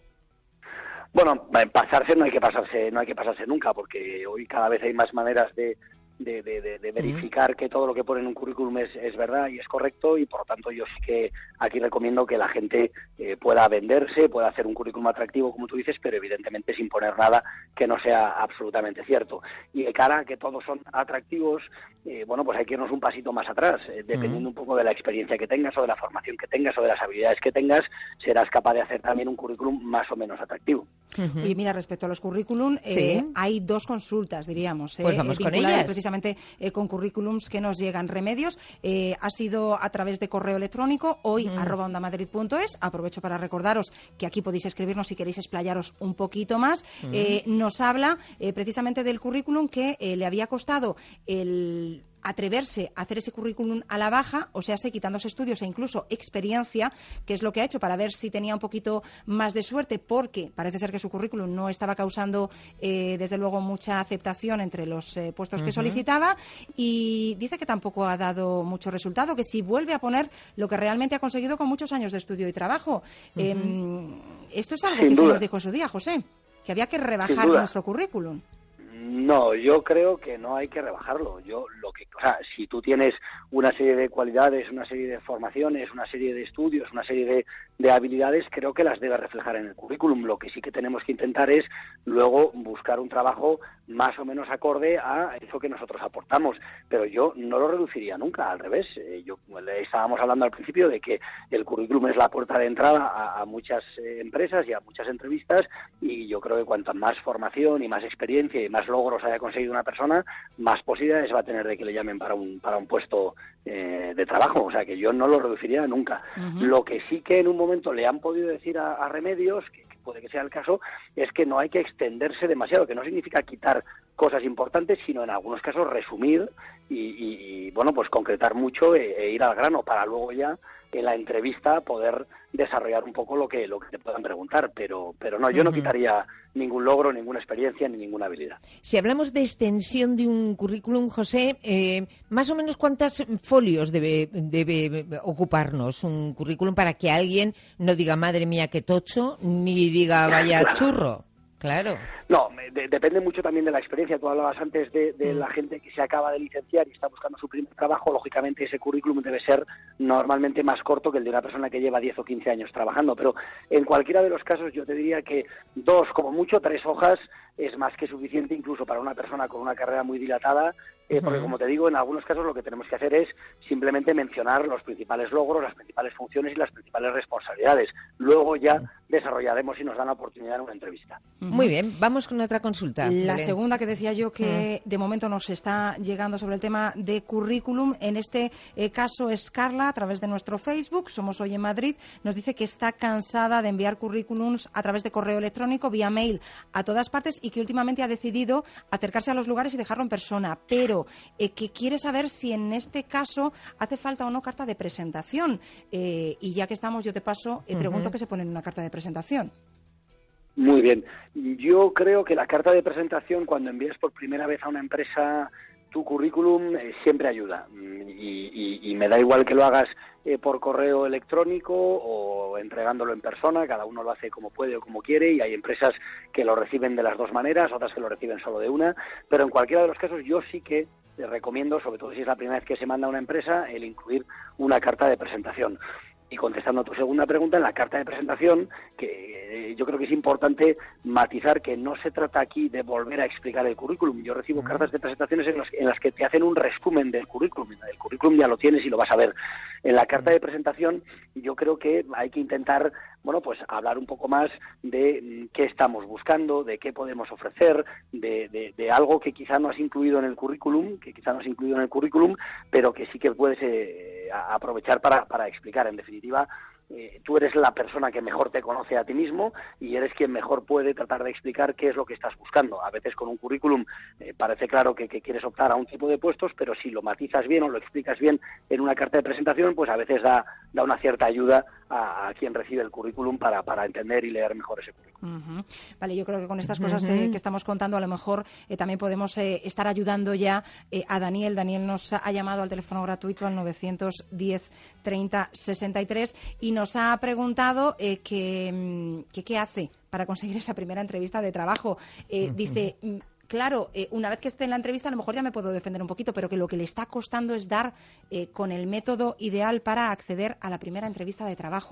Bueno, pasarse no hay que pasarse, no hay que pasarse nunca, porque hoy cada vez hay más maneras de, de, de, de, de verificar que todo lo que pone en un currículum es, es verdad y es correcto, y por lo tanto yo sí que aquí recomiendo que la gente eh, pueda venderse, pueda hacer un currículum atractivo, como tú dices, pero evidentemente sin poner nada que no sea absolutamente cierto. Y de cara a que todos son atractivos, eh, bueno, pues hay que irnos un pasito más atrás, eh, dependiendo uh-huh. un poco de la experiencia que tengas o de la formación que tengas o de las habilidades que tengas, serás capaz de hacer también un currículum más o menos atractivo. Uh-huh. Y mira, respecto a los currículum, ¿Sí? eh, hay dos consultas, diríamos, eh, pues vamos eh, con vinculadas ellas. precisamente eh, con currículums que nos llegan. Remedios, eh, ha sido a través de correo electrónico, hoy uh-huh. arroba ondamadrid punto es. Aprovecho para recordaros que aquí podéis escribirnos si queréis explayaros un poquito más. Uh-huh. Eh, nos habla eh, precisamente del currículum que eh, le había costado el atreverse a hacer ese currículum a la baja, o sea, quitándose estudios e incluso experiencia, que es lo que ha hecho para ver si tenía un poquito más de suerte, porque parece ser que su currículum no estaba causando, eh, desde luego, mucha aceptación entre los eh, puestos uh-huh. que solicitaba, y dice que tampoco ha dado mucho resultado, que si vuelve a poner lo que realmente ha conseguido con muchos años de estudio y trabajo. Uh-huh. Eh, esto es algo Sin que duda. se nos dijo en su día, José, que había que rebajar nuestro currículum. No, yo creo que no hay que rebajarlo. Yo lo que, o sea, si tú tienes una serie de cualidades, una serie de formaciones, una serie de estudios, una serie de, de habilidades, creo que las debes reflejar en el currículum. Lo que sí que tenemos que intentar es luego buscar un trabajo más o menos acorde a eso que nosotros aportamos. Pero yo no lo reduciría nunca, al revés. Eh, yo estábamos hablando al principio de que el currículum es la puerta de entrada a, a muchas eh, empresas y a muchas entrevistas, y yo creo que cuanta más formación y más experiencia y más logros haya conseguido una persona, más posibilidades va a tener de que le llamen para un para un puesto eh, de trabajo. O sea que yo no lo reduciría nunca. Uh-huh. Lo que sí que en un momento le han podido decir a, a Remedios, que, que puede que sea el caso, es que no hay que extenderse demasiado, que no significa quitar cosas importantes, sino en algunos casos resumir y, y, y bueno, pues concretar mucho e, e ir al grano para luego ya en la entrevista poder desarrollar un poco lo que lo que te puedan preguntar, pero pero no, yo no quitaría ningún logro, ninguna experiencia ni ninguna habilidad. Si hablamos de extensión de un currículum, José, eh, más o menos ¿cuántos folios debe debe ocuparnos un currículum para que alguien no diga madre mía qué tocho, ni diga vaya churro? Claro. No, de, depende mucho también de la experiencia. Tú hablabas antes de, de mm. la gente que se acaba de licenciar y está buscando su primer trabajo. Lógicamente ese currículum debe ser normalmente más corto que el de una persona que lleva diez o quince años trabajando. Pero en cualquiera de los casos yo te diría que dos, como mucho tres hojas es más que suficiente incluso para una persona con una carrera muy dilatada, eh, porque como te digo, en algunos casos lo que tenemos que hacer es simplemente mencionar los principales logros, las principales funciones y las principales responsabilidades. Luego ya desarrollaremos si nos dan la oportunidad en una entrevista. Muy bien, vamos con otra consulta. La Belén. segunda que decía yo que de momento nos está llegando sobre el tema de currículum, en este eh, caso es Carla, a través de nuestro Facebook, Somos Hoy en Madrid, nos dice que está cansada de enviar currículums a través de correo electrónico, vía mail, a todas partes, y que últimamente ha decidido acercarse a los lugares y dejarlo en persona, pero eh, que quiere saber si en este caso hace falta o no carta de presentación. Eh, y ya que estamos, yo te paso, eh, pregunto uh-huh. qué se pone en una carta de presentación. Muy bien. Yo creo que la carta de presentación, cuando envías por primera vez a una empresa tu currículum, eh, siempre ayuda. Y, y, y me da igual que lo hagas eh, por correo electrónico o entregándolo en persona. Cada uno lo hace como puede o como quiere, y hay empresas que lo reciben de las dos maneras, otras que lo reciben solo de una. Pero en cualquiera de los casos yo sí que les recomiendo, sobre todo si es la primera vez que se manda a una empresa, el incluir una carta de presentación. Y contestando a tu segunda pregunta, en la carta de presentación, que eh, yo creo que es importante matizar que no se trata aquí de volver a explicar el currículum. Yo recibo uh-huh. cartas de presentaciones en, los, en las que te hacen un resumen del currículum. El currículum ya lo tienes y lo vas a ver. En la carta de presentación yo creo que hay que intentar, bueno, pues hablar un poco más de mm, qué estamos buscando, de qué podemos ofrecer, de, de, de algo que quizá no has incluido en el currículum, que quizá no has incluido en el currículum, pero que sí que puedes eh, aprovechar para, para explicar. En definitiva, eh, tú eres la persona que mejor te conoce a ti mismo y eres quien mejor puede tratar de explicar qué es lo que estás buscando. A veces con un currículum eh, parece claro que, que quieres optar a un tipo de puestos, pero si lo matizas bien o lo explicas bien en una carta de presentación, pues a veces da, da una cierta ayuda a, a quien recibe el currículum para, para entender y leer mejor ese currículum. Uh-huh. Vale, yo creo que con estas cosas uh-huh. eh, que estamos contando, a lo mejor eh, también podemos eh, estar ayudando ya eh, a Daniel. Daniel nos ha llamado al teléfono gratuito al novecientos diez treinta sesenta y tres y nos ha preguntado eh, que, que qué hace para conseguir esa primera entrevista de trabajo. Eh, uh-huh. Dice... Claro, eh, una vez que esté en la entrevista a lo mejor ya me puedo defender un poquito, pero que lo que le está costando es dar eh, con el método ideal para acceder a la primera entrevista de trabajo.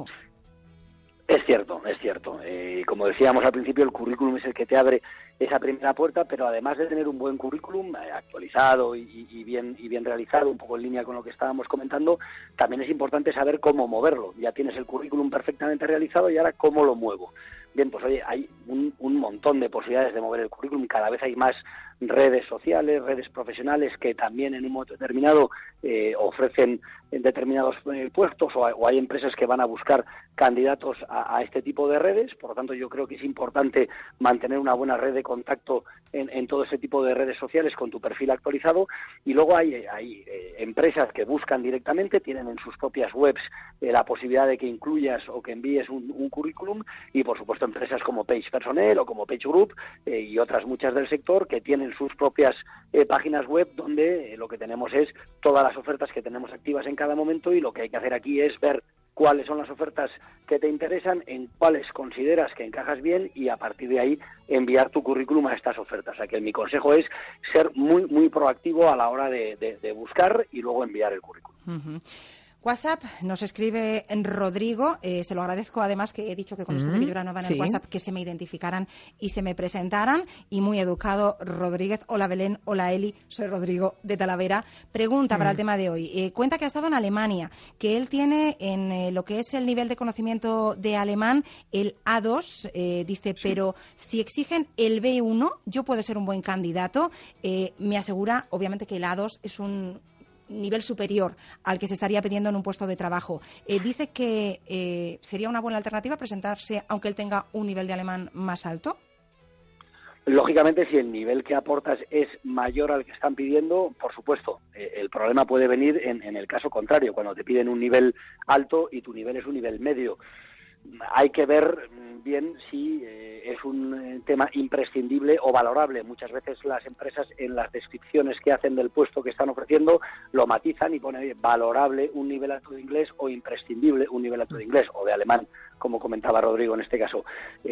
Es cierto, es cierto. Eh, como decíamos al principio, el currículum es el que te abre esa primera puerta, pero además de tener un buen currículum eh, actualizado y, y, bien, y bien realizado, un poco en línea con lo que estábamos comentando, también es importante saber cómo moverlo. Ya tienes el currículum perfectamente realizado y ahora cómo lo muevo. Bien, pues oye, hay un, un montón de posibilidades de mover el currículum, cada vez hay más redes sociales, redes profesionales que también en un momento determinado eh, ofrecen determinados eh, puestos o, o hay empresas que van a buscar candidatos a, a este tipo de redes. Por lo tanto, yo creo que es importante mantener una buena red de contacto en, en todo ese tipo de redes sociales con tu perfil actualizado. Y luego hay, hay eh, empresas que buscan directamente, tienen en sus propias webs eh, la posibilidad de que incluyas o que envíes un, un currículum, y por supuesto empresas como Page Personnel o como Page Group eh, y otras muchas del sector que tienen sus propias eh, páginas web donde eh, lo que tenemos es todas las ofertas que tenemos activas en cada momento, y lo que hay que hacer aquí es ver cuáles son las ofertas que te interesan, en cuáles consideras que encajas bien y a partir de ahí enviar tu currículum a estas ofertas. O sea que mi consejo es ser muy, muy proactivo a la hora de, de, de buscar y luego enviar el currículum. Uh-huh. WhatsApp, nos escribe Rodrigo, eh, se lo agradezco además que he dicho que con Mm, esto de que yo era nueva en sí. el WhatsApp, que se me identificaran y se me presentaran, y muy educado Rodríguez. Hola Belén, hola Eli, soy Rodrigo de Talavera. Pregunta Mm. para el tema de hoy, eh, cuenta que ha estado en Alemania, que él tiene en eh, lo que es el nivel de conocimiento de alemán el A dos, eh, dice, pero si exigen el B uno, yo puedo ser un buen candidato. Eh, me asegura, obviamente, que el A dos es un nivel superior al que se estaría pidiendo en un puesto de trabajo. Eh, dice que eh, sería una buena alternativa presentarse aunque él tenga un nivel de alemán más alto. Lógicamente, si el nivel que aportas es mayor al que están pidiendo, por supuesto, eh, el problema puede venir en, en el caso contrario, cuando te piden un nivel alto y tu nivel es un nivel medio. Hay que ver bien si eh, es un eh, tema imprescindible o valorable. Muchas veces las empresas en las descripciones que hacen del puesto que están ofreciendo lo matizan y ponen oye, valorable un nivel alto de inglés o imprescindible un nivel alto de inglés o de alemán, como comentaba Rodrigo en este caso.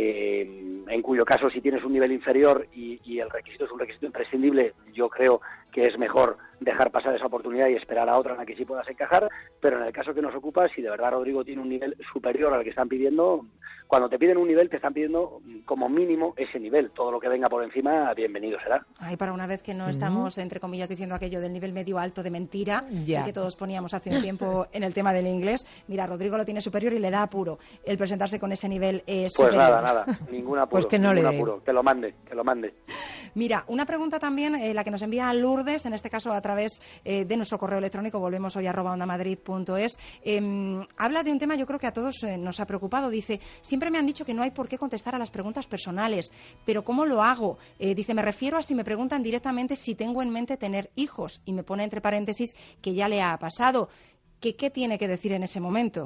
Eh, en cuyo caso, si tienes un nivel inferior y, y el requisito es un requisito imprescindible, yo creo que es mejor dejar pasar esa oportunidad y esperar a otra en la que sí puedas encajar, pero en el caso que nos ocupa, si de verdad Rodrigo tiene un nivel superior al que están pidiendo, cuando te piden un nivel te están pidiendo como mínimo ese nivel, todo lo que venga por encima, bienvenido será. Ay, para una vez que no estamos, entre comillas, diciendo aquello del nivel medio alto de mentira, Ya. el que todos poníamos hace un tiempo en el tema del inglés, mira, Rodrigo lo tiene superior y le da apuro el presentarse con ese nivel eh, Pues superior. nada, nada, ningún apuro, Pues que no ningún le dé. apuro, que lo mande, que lo mande. Mira, una pregunta también, eh, la que nos envía Lourdes, en este caso a través eh, de nuestro correo electrónico, volvemos hoy arroba ondamadrid punto es. Eh, habla de un tema, yo creo que a todos eh, nos ha preocupado. Dice, siempre me han dicho que no hay por qué contestar a las preguntas personales, pero ¿cómo lo hago? Eh, dice, me refiero a si me preguntan directamente si tengo en mente tener hijos, y me pone entre paréntesis que ya le ha pasado. ¿Qué, qué tiene que decir en ese momento?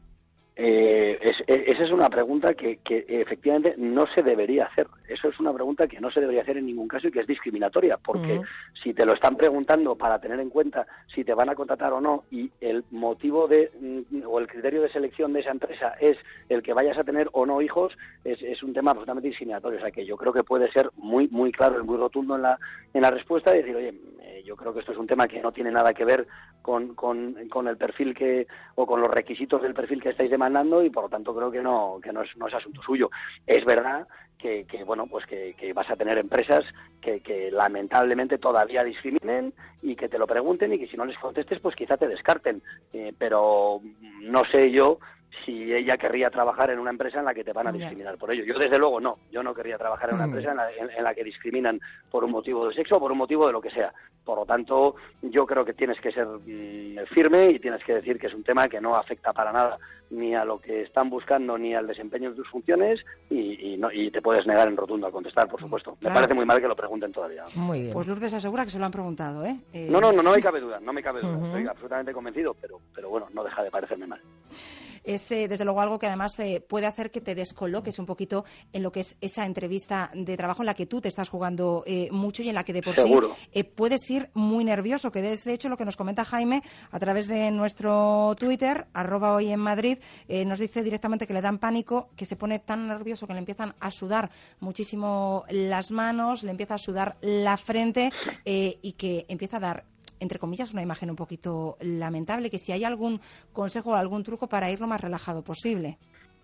Eh, es, es- esa es una pregunta que, que efectivamente no se debería hacer. Eso es una pregunta que no se debería hacer en ningún caso y que es discriminatoria, porque Mm. si te lo están preguntando para tener en cuenta si te van a contratar o no y el motivo de mm, o el criterio de selección de esa empresa es el que vayas a tener o no hijos, es, es un tema absolutamente discriminatorio. O sea que yo creo que puede ser muy muy claro y muy rotundo en la en la respuesta y decir, oye, eh, yo creo que esto es un tema que no tiene nada que ver con, con, con el perfil que o con los requisitos del perfil que estáis demandando y por lo tanto creo que no que no es, no es asunto suyo. Es verdad que, que bueno pues que, que vas a tener empresas que, que lamentablemente todavía discriminen y que te lo pregunten y que si no les contestes pues quizá te descarten, eh, pero no sé yo si ella querría trabajar en una empresa en la que te van a discriminar por ello. Yo desde luego no, yo no querría trabajar en una Mm. empresa en la, en, en la que discriminan por un motivo de sexo o por un motivo de lo que sea. Por lo tanto, yo creo que tienes que ser mm, firme y tienes que decir que es un tema que no afecta para nada ni a lo que están buscando ni al desempeño de tus funciones y, y, no, y te puedes negar en rotundo a contestar, por supuesto. Me Claro. parece muy mal que lo pregunten todavía. Muy bien. Pues Lourdes asegura que se lo han preguntado, ¿eh? Eh, No, no, no, no me cabe duda, no me cabe duda. Ujú. Estoy absolutamente convencido, pero, pero bueno, no deja de parecerme mal. Es, eh, desde luego, algo que además eh, puede hacer que te descoloques un poquito en lo que es esa entrevista de trabajo en la que tú te estás jugando eh, mucho y en la que de por Seguro. sí eh, puedes ir muy nervioso, que es de hecho lo que nos comenta Jaime a través de nuestro Twitter, arroba hoy en Madrid, eh, nos dice directamente que le dan pánico, que se pone tan nervioso que le empiezan a sudar muchísimo las manos, le empieza a sudar la frente eh, y que empieza a dar, entre comillas, una imagen un poquito lamentable, que si hay algún consejo o algún truco para ir lo más relajado posible.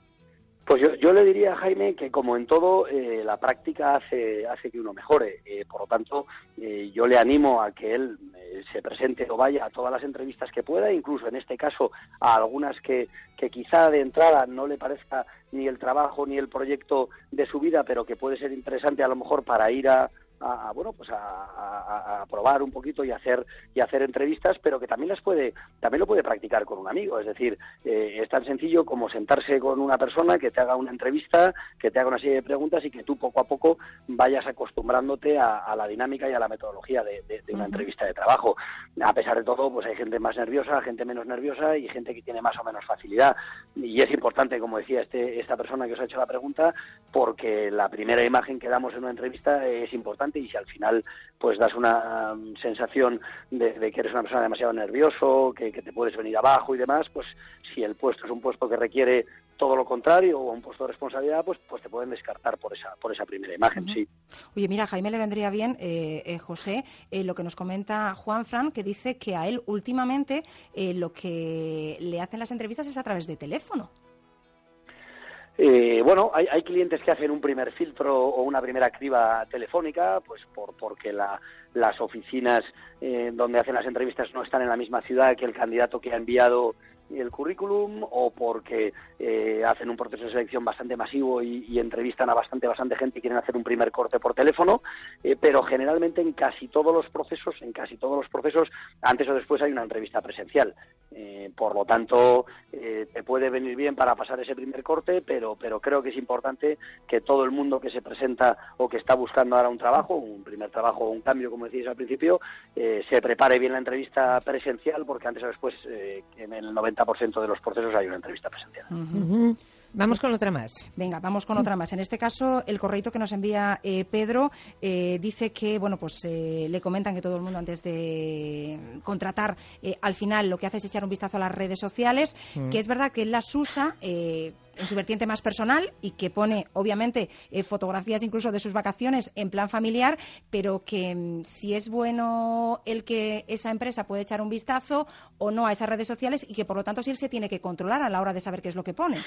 Pues yo, yo le diría a Jaime que, como en todo, eh, la práctica hace, hace que uno mejore. Eh, por lo tanto, eh, yo le animo a que él eh, se presente o vaya a todas las entrevistas que pueda, incluso en este caso a algunas que, que quizá de entrada no le parezca ni el trabajo ni el proyecto de su vida, pero que puede ser interesante a lo mejor para ir a... A, a, bueno pues a, a, a probar un poquito y hacer y hacer entrevistas, pero que también las puede también lo puede practicar con un amigo. Es decir, eh, es tan sencillo como sentarse con una persona que te haga una entrevista, que te haga una serie de preguntas y que tú poco a poco vayas acostumbrándote a, a la dinámica y a la metodología de, de, de una Ujú. entrevista de trabajo. A pesar de todo, pues hay gente más nerviosa, gente menos nerviosa y gente que tiene más o menos facilidad. Y es importante, como decía este esta persona que os ha hecho la pregunta, porque la primera imagen que damos en una entrevista es importante importante, y si al final pues das una um, sensación de, de que eres una persona demasiado nervioso, que, que te puedes venir abajo y demás, pues si el puesto es un puesto que requiere todo lo contrario o un puesto de responsabilidad, pues pues te pueden descartar por esa por esa primera imagen. Uh-huh. Sí. Oye, mira, a Jaime le vendría bien, eh, eh, José, eh, lo que nos comenta Juanfran, que dice que a él últimamente eh, lo que le hacen las entrevistas es a través de teléfono. Eh, bueno, hay, hay clientes que hacen un primer filtro o una primera criba telefónica, pues por porque la, las oficinas eh, donde hacen las entrevistas no están en la misma ciudad que el candidato que ha enviado el currículum, o porque eh, hacen un proceso de selección bastante masivo y, y entrevistan a bastante bastante gente y quieren hacer un primer corte por teléfono, eh, pero generalmente en casi todos los procesos, en casi todos los procesos, antes o después hay una entrevista presencial. Eh, por lo tanto, eh, te puede venir bien para pasar ese primer corte, pero, pero creo que es importante que todo el mundo que se presenta o que está buscando ahora un trabajo, un primer trabajo o un cambio, como decíais al principio, eh, se prepare bien la entrevista presencial, porque antes o después, eh, en el noventa por ciento de los procesos hay una entrevista presencial. Uh-huh. Uh-huh. Vamos con otra más. Venga, vamos con otra más. En este caso, el correíto que nos envía eh, Pedro eh, dice que, bueno, pues eh, le comentan que todo el mundo antes de contratar, eh, al final lo que hace es echar un vistazo a las redes sociales, mm. que es verdad que él las usa eh, en su vertiente más personal y que pone, obviamente, eh, fotografías incluso de sus vacaciones en plan familiar, pero que mm, si es bueno el que esa empresa puede echar un vistazo o no a esas redes sociales, y que, por lo tanto, sí él se tiene que controlar a la hora de saber qué es lo que pone.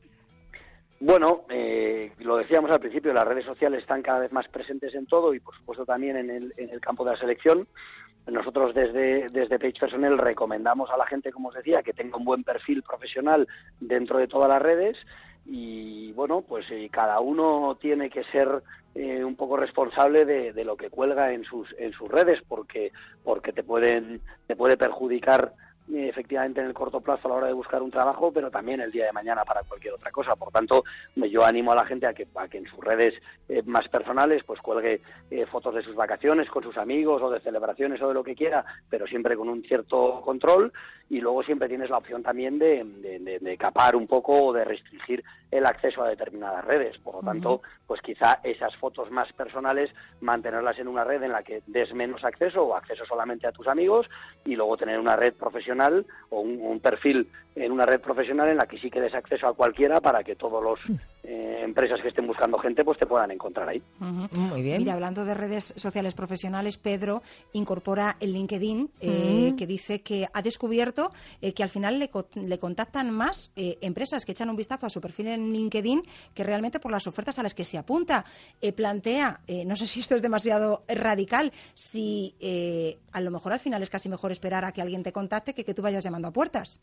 Bueno, eh, lo decíamos al principio, las redes sociales están cada vez más presentes en todo y, por supuesto, también en el, en el campo de la selección. Nosotros desde, desde Page Personnel recomendamos a la gente, como os decía, que tenga un buen perfil profesional dentro de todas las redes y, bueno, pues eh, cada uno tiene que ser eh, un poco responsable de, de lo que cuelga en sus en sus redes, porque porque te pueden te puede perjudicar efectivamente en el corto plazo a la hora de buscar un trabajo, pero también el día de mañana para cualquier otra cosa. Por tanto, yo animo a la gente a que, a que en sus redes eh, más personales pues cuelgue eh, fotos de sus vacaciones con sus amigos o de celebraciones o de lo que quiera, pero siempre con un cierto control, y luego siempre tienes la opción también de, de, de, de capar un poco o de restringir el acceso a determinadas redes. Por lo tanto, pues quizá esas fotos más personales mantenerlas en una red en la que des menos acceso o acceso solamente a tus amigos, y luego tener una red profesional o un, un perfil en una red profesional en la que sí que des acceso a cualquiera para que todos los eh, empresas que estén buscando gente pues te puedan encontrar ahí. Uh-huh. Muy bien. Mira, hablando de redes sociales profesionales, Pedro incorpora el LinkedIn, eh, uh-huh. que dice que ha descubierto eh, que al final le, co- le contactan más eh, empresas que echan un vistazo a su perfil en LinkedIn que realmente por las ofertas a las que se apunta. Eh, plantea, eh, no sé si esto es demasiado radical, si eh, a lo mejor al final es casi mejor esperar a que alguien te contacte que que tú vayas llamando a puertas.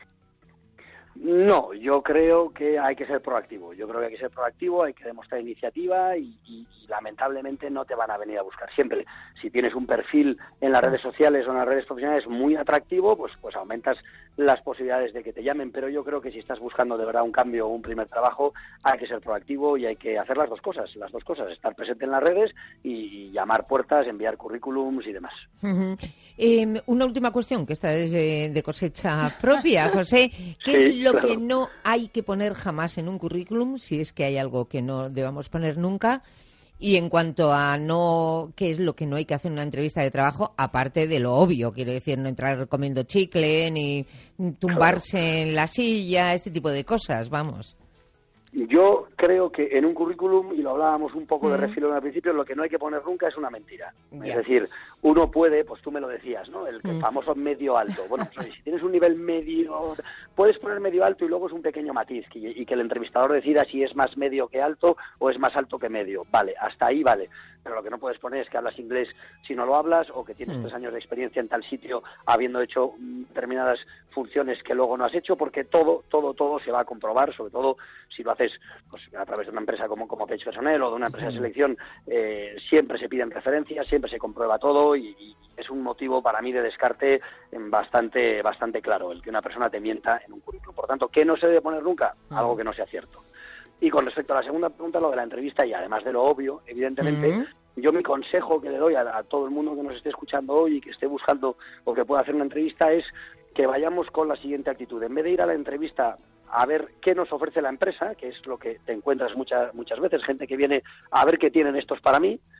No, yo creo que hay que ser proactivo. Yo creo que hay que ser proactivo, hay que demostrar iniciativa y, y, y lamentablemente no te van a venir a buscar siempre. Si tienes un perfil en las redes sociales o en las redes profesionales muy atractivo, pues, pues aumentas las posibilidades de que te llamen. Pero yo creo que si estás buscando de verdad un cambio o un primer trabajo, hay que ser proactivo y hay que hacer las dos cosas. Las dos cosas, estar presente en las redes y, y llamar puertas, enviar currículums y demás. Uh-huh. Eh, una última cuestión, que esta es de, de cosecha propia, José. ¿Qué Sí. lo Claro. que no hay que poner jamás en un currículum, si es que hay algo que no debamos poner nunca? Y en cuanto a no, qué es lo que no hay que hacer en una entrevista de trabajo, aparte de lo obvio, quiero decir, no entrar comiendo chicle, ni tumbarse claro. en la silla, este tipo de cosas, vamos. Yo creo que en un currículum, y lo hablábamos un poco mm. de refilón al principio, lo que no hay que poner nunca es una mentira. Yeah. Es decir, uno puede, pues tú me lo decías, ¿no? El, mm. el famoso medio alto. Bueno, pues, si tienes un nivel medio, puedes poner medio alto y luego es un pequeño matiz, que, y que el entrevistador decida si es más medio que alto o es más alto que medio. Vale, hasta ahí vale. Pero lo que no puedes poner es que hablas inglés si no lo hablas, o que tienes mm. tres años de experiencia en tal sitio habiendo hecho determinadas funciones que luego no has hecho, porque todo, todo, todo se va a comprobar, sobre todo si lo haces pues, a través de una empresa como, como Page Personnel o de una empresa de selección. Eh, siempre se piden referencias, siempre se comprueba todo y, y es un motivo para mí de descarte bastante, bastante claro, el que una persona te mienta en un currículum. Por tanto, ¿qué no se debe poner nunca? Algo que no sea cierto. Y con respecto a la segunda pregunta, lo de la entrevista, y además de lo obvio, evidentemente, uh-huh. yo mi consejo que le doy a, a todo el mundo que nos esté escuchando hoy y que esté buscando o que pueda hacer una entrevista es que vayamos con la siguiente actitud. En vez de ir a la entrevista a ver qué nos ofrece la empresa, que es lo que te encuentras muchas muchas veces, gente que viene a ver qué tienen estos para mí,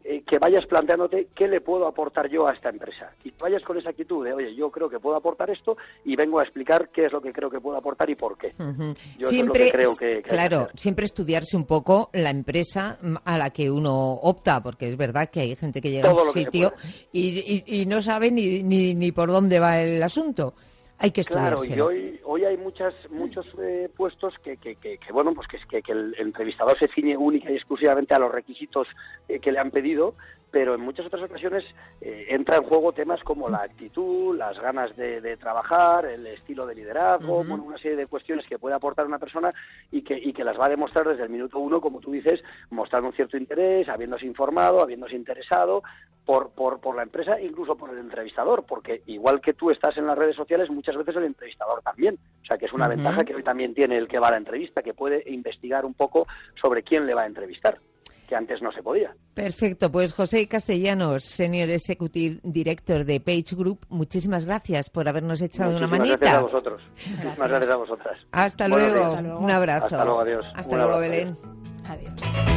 eh, que vayas planteándote qué le puedo aportar yo a esta empresa. Y vayas con esa actitud de, oye, yo creo que puedo aportar esto y vengo a explicar qué es lo que creo que puedo aportar y por qué. Uh-huh. Yo siempre, eso es lo que creo que, que claro, hay que hacer. siempre estudiarse un poco la empresa a la que uno opta, porque es verdad que hay gente que llega Todo a un lo que sitio y, y, y no sabe ni, ni, ni por dónde va el asunto. Hay que Claro, estudiárselo. y hoy, hoy hay muchas, muchos eh, puestos que, que, que, que, bueno, pues que, que, que el entrevistador se ciñe única y exclusivamente a los requisitos eh, que le han pedido, pero en muchas otras ocasiones eh, entra en juego temas como la actitud, las ganas de, de trabajar, el estilo de liderazgo, uh-huh. bueno, una serie de cuestiones que puede aportar una persona y que, y que las va a demostrar desde el minuto uno, como tú dices, mostrando un cierto interés, habiéndose informado, habiéndose interesado por, por, por la empresa, incluso por el entrevistador, porque igual que tú estás en las redes sociales, muchas veces el entrevistador también. O sea, que es una uh-huh. ventaja que hoy también tiene el que va a la entrevista, que puede investigar un poco sobre quién le va a entrevistar, que antes no se podía. Perfecto, pues José Castellanos, Senior Executive Director de Page Group, muchísimas gracias por habernos echado Muchísimas una manita. Gracias a vosotros. Muchísimas gracias, gracias a vosotras. Hasta Buenos luego. Hasta luego, un abrazo. Hasta luego, adiós. Hasta un luego, abrazo, Belén. Adiós.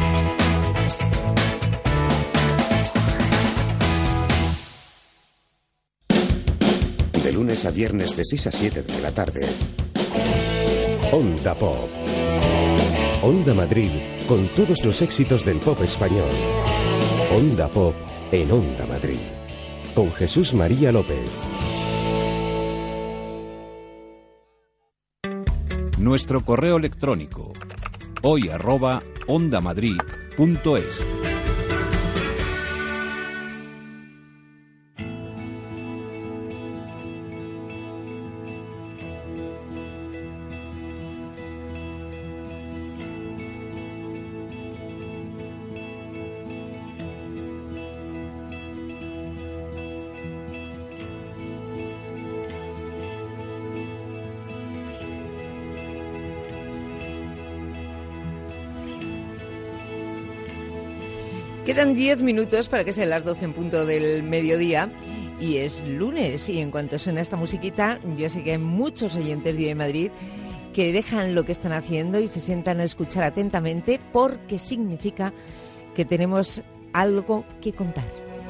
De lunes a viernes de seis a siete de la tarde. Onda Pop. Onda Madrid, con todos los éxitos del pop español. Onda Pop en Onda Madrid. Con Jesús María López. Nuestro correo electrónico hoy arroba ondamadrid.es. Quedan diez minutos para que sean las doce en punto del mediodía y es lunes y en cuanto suena esta musiquita yo sé que hay muchos oyentes de Hoy en Madrid que dejan lo que están haciendo y se sientan a escuchar atentamente porque significa que tenemos algo que contar.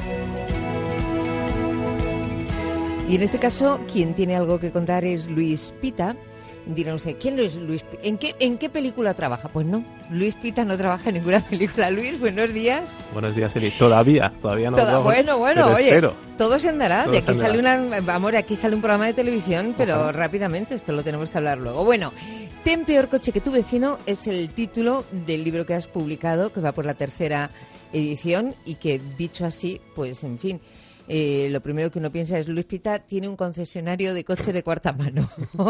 Y en este caso quien tiene algo que contar es Luis Pita. Dirán usted, ¿quién es Luis Pita? ¿En qué, ¿En qué película trabaja? Pues no, Luis Pita no trabaja en ninguna película. Luis, buenos días. Buenos días, Eli. Todavía, todavía no. Toda, no bueno, bueno, oye, espero. todo se andará. Todo de aquí se sale andará. una, amor, aquí sale un programa de televisión, pero Ojalá. rápidamente, esto lo tenemos que hablar luego. Bueno, Ten peor coche que tu vecino es el título del libro que has publicado, que va por la tercera edición y que, dicho así, pues, en fin... Eh, lo primero que uno piensa es Luis Pita tiene un concesionario de coche de cuarta mano,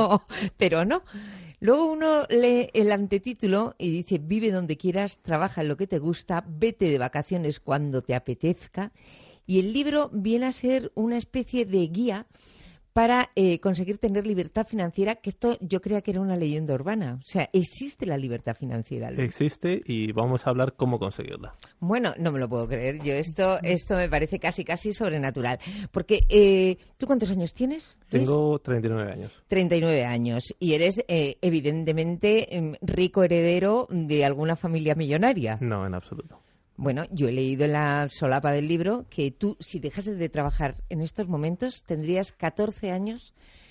pero no. Luego uno lee el antetítulo y dice vive donde quieras, trabaja en lo que te gusta, vete de vacaciones cuando te apetezca, y el libro viene a ser una especie de guía para eh, conseguir tener libertad financiera, que esto yo creía que era una leyenda urbana. O sea, existe la libertad financiera, Luis. Existe y vamos a hablar cómo conseguirla. Bueno, no me lo puedo creer. Yo esto esto me parece casi casi sobrenatural. Porque, eh, ¿tú cuántos años tienes, Luis? Tengo treinta y nueve años. treinta y nueve años. Y eres, eh, evidentemente, eh, rico heredero de alguna familia millonaria. No, en absoluto. Bueno, yo he leído en la solapa del libro que tú, si dejases de trabajar en estos momentos, tendrías catorce años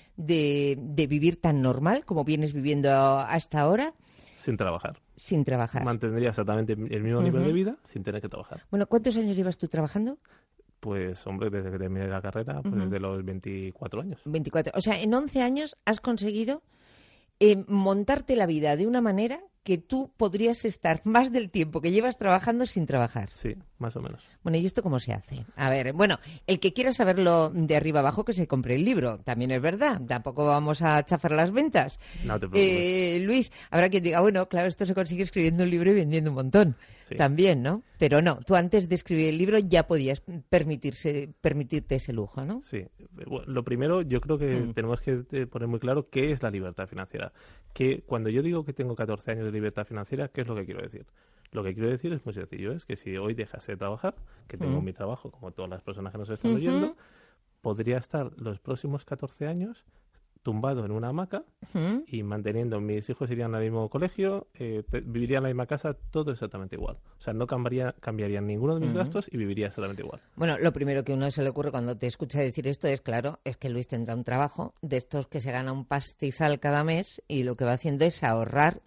de, de vivir tan normal como vienes viviendo hasta ahora. Sin trabajar. Sin trabajar. Mantendría exactamente el mismo uh-huh. nivel de vida sin tener que trabajar. Bueno, ¿cuántos años llevas tú trabajando? Pues, hombre, desde que terminé la carrera, pues uh-huh. desde los veinticuatro años. veinticuatro. O sea, en once años has conseguido eh, montarte la vida de una manera que tú podrías estar más del tiempo que llevas trabajando sin trabajar. Sí, más o menos. Bueno, ¿y esto cómo se hace? A ver, bueno, el que quiera saberlo de arriba abajo, que se compre el libro. También es verdad, tampoco vamos a chafar las ventas. No te preocupes. Eh, Luis, habrá quien diga, bueno, claro, esto se consigue escribiendo un libro y vendiendo un montón. Sí. También, ¿no? Pero no, tú antes de escribir el libro ya podías permitirse permitirte ese lujo, ¿no? Sí. Bueno, lo primero, yo creo que mm. tenemos que poner muy claro qué es la libertad financiera. Que cuando yo digo que tengo catorce años de libertad financiera, ¿qué es lo que quiero decir? Lo que quiero decir es muy sencillo, es que si hoy dejase de trabajar, que tengo mm. mi trabajo, como todas las personas que nos están uh-huh. oyendo, podría estar los próximos catorce años tumbado en una hamaca uh-huh. y manteniendo, mis hijos irían al mismo colegio, eh, te, vivirían en la misma casa, todo exactamente igual. O sea, no cambiaría, cambiarían ninguno de mis uh-huh. gastos y viviría exactamente igual. Bueno, lo primero que a uno se le ocurre cuando te escucha decir esto es, claro, es que Luis tendrá un trabajo de estos que se gana un pastizal cada mes y lo que va haciendo es ahorrar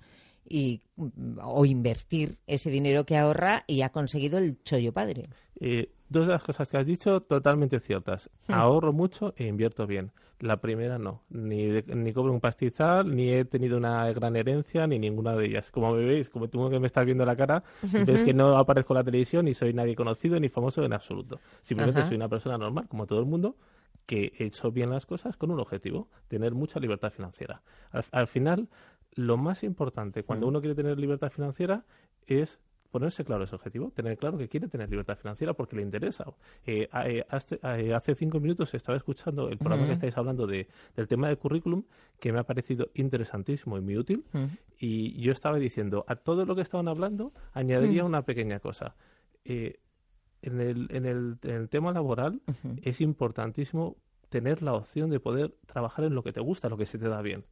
y o invertir ese dinero que ahorra y ha conseguido el chollo padre. Eh, dos de las cosas que has dicho totalmente ciertas. Hmm. Ahorro mucho e invierto bien. La primera no. Ni, de, ni cobro un pastizal, ni he tenido una gran herencia, ni ninguna de ellas. Como me veis, como tú que me estás viendo la cara, ves que no aparezco en la televisión, ni soy nadie conocido, ni famoso en absoluto. Simplemente Ajá. soy una persona normal, como todo el mundo, que he hecho bien las cosas con un objetivo, tener mucha libertad financiera. Al, al final, lo más importante cuando mm. uno quiere tener libertad financiera es ponerse claro ese objetivo, tener claro que quiere tener libertad financiera porque le interesa. Eh, eh, hace, eh, hace cinco minutos estaba escuchando el programa mm. que estáis hablando de, del tema del currículum, que me ha parecido interesantísimo y muy útil, mm. y yo estaba diciendo, a todo lo que estaban hablando, añadiría mm. una pequeña cosa. Eh, en, el, en, el, en el tema laboral uh-huh. es importantísimo tener la opción de poder trabajar en lo que te gusta, lo que se te da bien.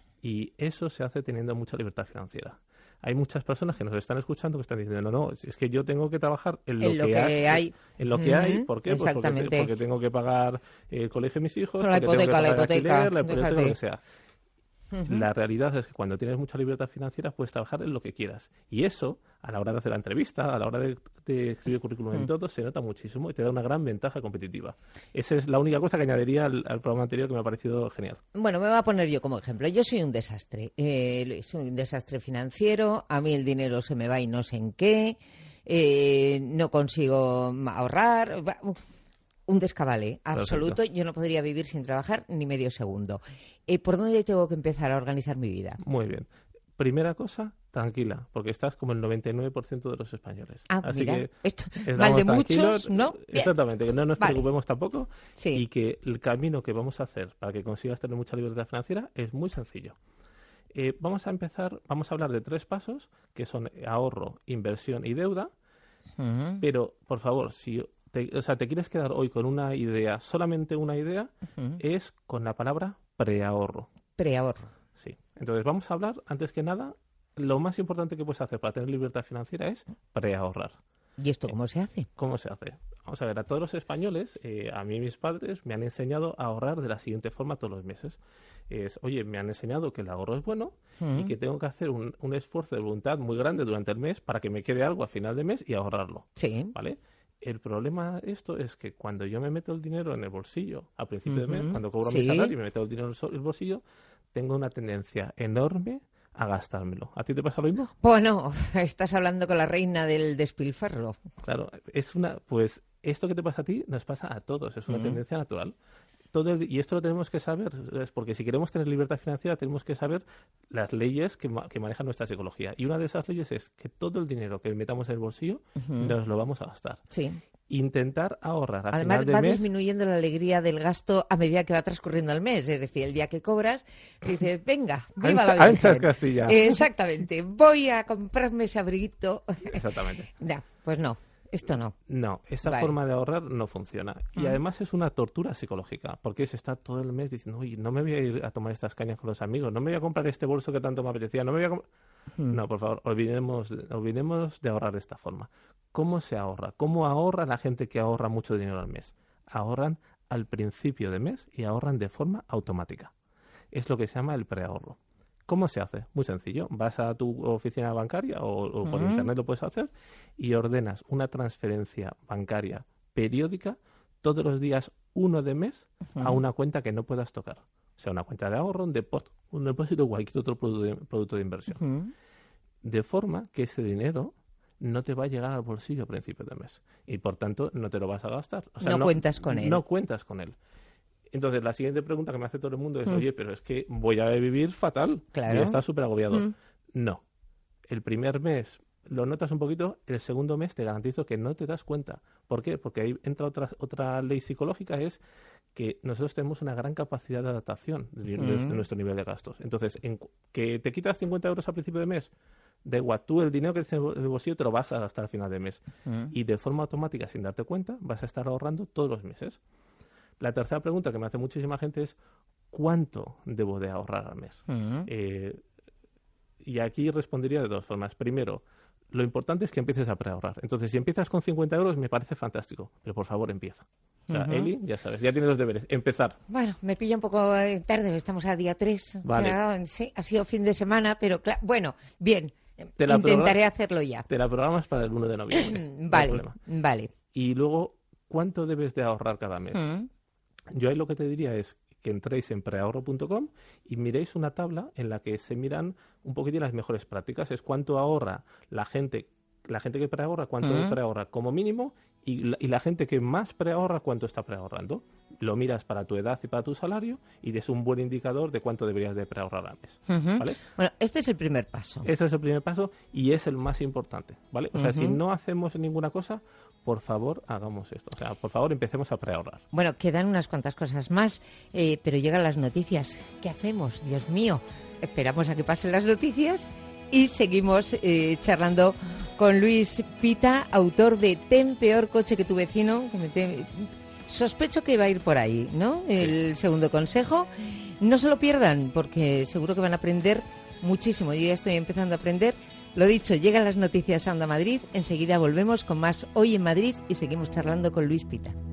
Y eso se hace teniendo mucha libertad financiera. Hay muchas personas que nos están escuchando que están diciendo, no, no, es que yo tengo que trabajar en lo, en lo que, que hay, hay. En lo que uh-huh. hay, ¿por qué? Pues porque, te, porque tengo que pagar el colegio de mis hijos, la porque hipoteca, tengo que pagar la hipoteca, alquiler, la hipoteca, lo que sea. Uh-huh. La realidad es que cuando tienes mucha libertad financiera puedes trabajar en lo que quieras. Y eso, a la hora de hacer la entrevista, a la hora de, de escribir el currículum uh-huh. en todo, se nota muchísimo y te da una gran ventaja competitiva. Esa es la única cosa que añadiría al, al programa anterior que me ha parecido genial. Bueno, me voy a poner yo como ejemplo. Yo soy un desastre. Eh, soy un desastre financiero. A mí el dinero se me va y no sé en qué. Eh, no consigo ahorrar. Uf. Un descabale absoluto. Perfecto. Yo no podría vivir sin trabajar ni medio segundo. Eh, ¿Por dónde tengo que empezar a organizar mi vida? Muy bien. Primera cosa, tranquila, porque estás como el noventa y nueve por ciento de los españoles. Ah, Así mira, que esto, mal de muchos, ¿no? Exactamente, que no nos vale. preocupemos tampoco sí. y que el camino que vamos a hacer para que consigas tener mucha libertad financiera es muy sencillo. Eh, vamos a empezar, vamos a hablar de tres pasos, que son ahorro, inversión y deuda, uh-huh. pero, por favor, si... Te, o sea, te quieres quedar hoy con una idea, solamente una idea, uh-huh. es con la palabra preahorro. Preahorro. Sí. Entonces vamos a hablar, antes que nada, lo más importante que puedes hacer para tener libertad financiera es preahorrar. ¿Y esto cómo se hace? ¿Cómo se hace? Vamos a ver, a todos los españoles, eh, a mí y mis padres me han enseñado a ahorrar de la siguiente forma todos los meses. Es, oye, me han enseñado que el ahorro es bueno uh-huh. y que tengo que hacer un, un esfuerzo de voluntad muy grande durante el mes para que me quede algo a final de mes y ahorrarlo. Sí. ¿Vale? El problema de esto es que cuando yo me meto el dinero en el bolsillo a principio uh-huh. de mes, cuando cobro sí. mi salario y me meto el dinero en el bolsillo, tengo una tendencia enorme a gastármelo. ¿A ti te pasa lo mismo? Bueno, estás hablando con la reina del despilfarro. Claro, es una, pues esto que te pasa a ti nos pasa a todos, es una uh-huh. tendencia natural. Todo el, y esto lo tenemos que saber, es porque si queremos tener libertad financiera tenemos que saber las leyes que, ma, que maneja nuestra psicología. Y una de esas leyes es que todo el dinero que metamos en el bolsillo uh-huh. nos lo vamos a gastar. Sí. Intentar ahorrar al Además, final de va mes... disminuyendo la alegría del gasto a medida que va transcurriendo el mes. Es decir, el día que cobras, dices, venga, viva Ancha, la Virgen. Anchas Castilla. Exactamente. Voy a comprarme ese abriguito. Exactamente. Ya, pues no. Esto no. No, esta vale. forma de ahorrar no funciona. Y uh-huh. además es una tortura psicológica, porque se está todo el mes diciendo, uy, no me voy a ir a tomar estas cañas con los amigos, no me voy a comprar este bolso que tanto me apetecía, no me voy a comp-". uh-huh. No, por favor, olvidemos, olvidemos de ahorrar de esta forma. ¿Cómo se ahorra? ¿Cómo ahorra la gente que ahorra mucho dinero al mes? Ahorran al principio de mes y ahorran de forma automática. Es lo que se llama el preahorro. ¿Cómo se hace? Muy sencillo. Vas a tu oficina bancaria o, o por uh-huh. internet lo puedes hacer y ordenas una transferencia bancaria periódica todos los días uno de mes uh-huh. a una cuenta que no puedas tocar. O sea, una cuenta de ahorro, un depósito, un depósito o cualquier otro producto de, producto de inversión. Uh-huh. De forma que ese dinero no te va a llegar al bolsillo a principios de mes y por tanto no te lo vas a gastar. O sea, no, no cuentas con él. No cuentas con él. Entonces, la siguiente pregunta que me hace todo el mundo es, mm. oye, pero es que voy a vivir fatal. Claro. Y estás súper agobiado. Mm. No. El primer mes lo notas un poquito, el segundo mes te garantizo que no te das cuenta. ¿Por qué? Porque ahí entra otra, otra ley psicológica, es que nosotros tenemos una gran capacidad de adaptación de, mm. de, de nuestro nivel de gastos. Entonces, en, que te quitas cincuenta euros al principio de mes, da igual, tú el dinero que tienes en el bolsillo te lo vas a gastar al final de mes. Mm. Y de forma automática, sin darte cuenta, vas a estar ahorrando todos los meses. La tercera pregunta que me hace muchísima gente es ¿cuánto debo de ahorrar al mes? Mm. Eh, y aquí respondería de dos formas. Primero, lo importante es que empieces a preahorrar. Entonces, si empiezas con cincuenta euros, me parece fantástico, pero por favor, empieza. O sea, Ujú. Eli, ya sabes, ya tienes los deberes. Empezar. Bueno, me pilla un poco eh, tarde, estamos a día tres. Vale. Claro, sí, ha sido fin de semana, pero cla- bueno, bien, Te la intentaré programa- hacerlo ya. Te la programas para el uno de noviembre. no hay Vale, problema. vale. Y luego, ¿cuánto debes de ahorrar cada mes? Mm. Yo ahí lo que te diría es que entréis en preahorro punto com y miréis una tabla en la que se miran un poquitín las mejores prácticas. Es cuánto ahorra la gente, la gente que preahorra, cuánto Mm. preahorra como mínimo, y la, y la gente que más preahorra, cuánto está preahorrando. Lo miras para tu edad y para tu salario y es un buen indicador de cuánto deberías de preahorrar al mes. Ujú. ¿Vale? Bueno, este es el primer paso. Ese es el primer paso y es el más importante, ¿vale? O sea, si Ujú. no hacemos ninguna cosa, por favor, hagamos esto. O sea, por favor, empecemos a preahorrar. Bueno, quedan unas cuantas cosas más, eh, pero llegan las noticias. ¿Qué hacemos? Dios mío, esperamos a que pasen las noticias y seguimos eh, charlando con Luis Pita, autor de Ten peor coche que tu vecino, que me tem- sospecho que va a ir por ahí, ¿no? El segundo consejo. No se lo pierdan, porque seguro que van a aprender muchísimo. Yo ya estoy empezando a aprender. Lo dicho, llegan las noticias a Onda Madrid. Enseguida volvemos con más Hoy en Madrid y seguimos charlando con Luis Pita.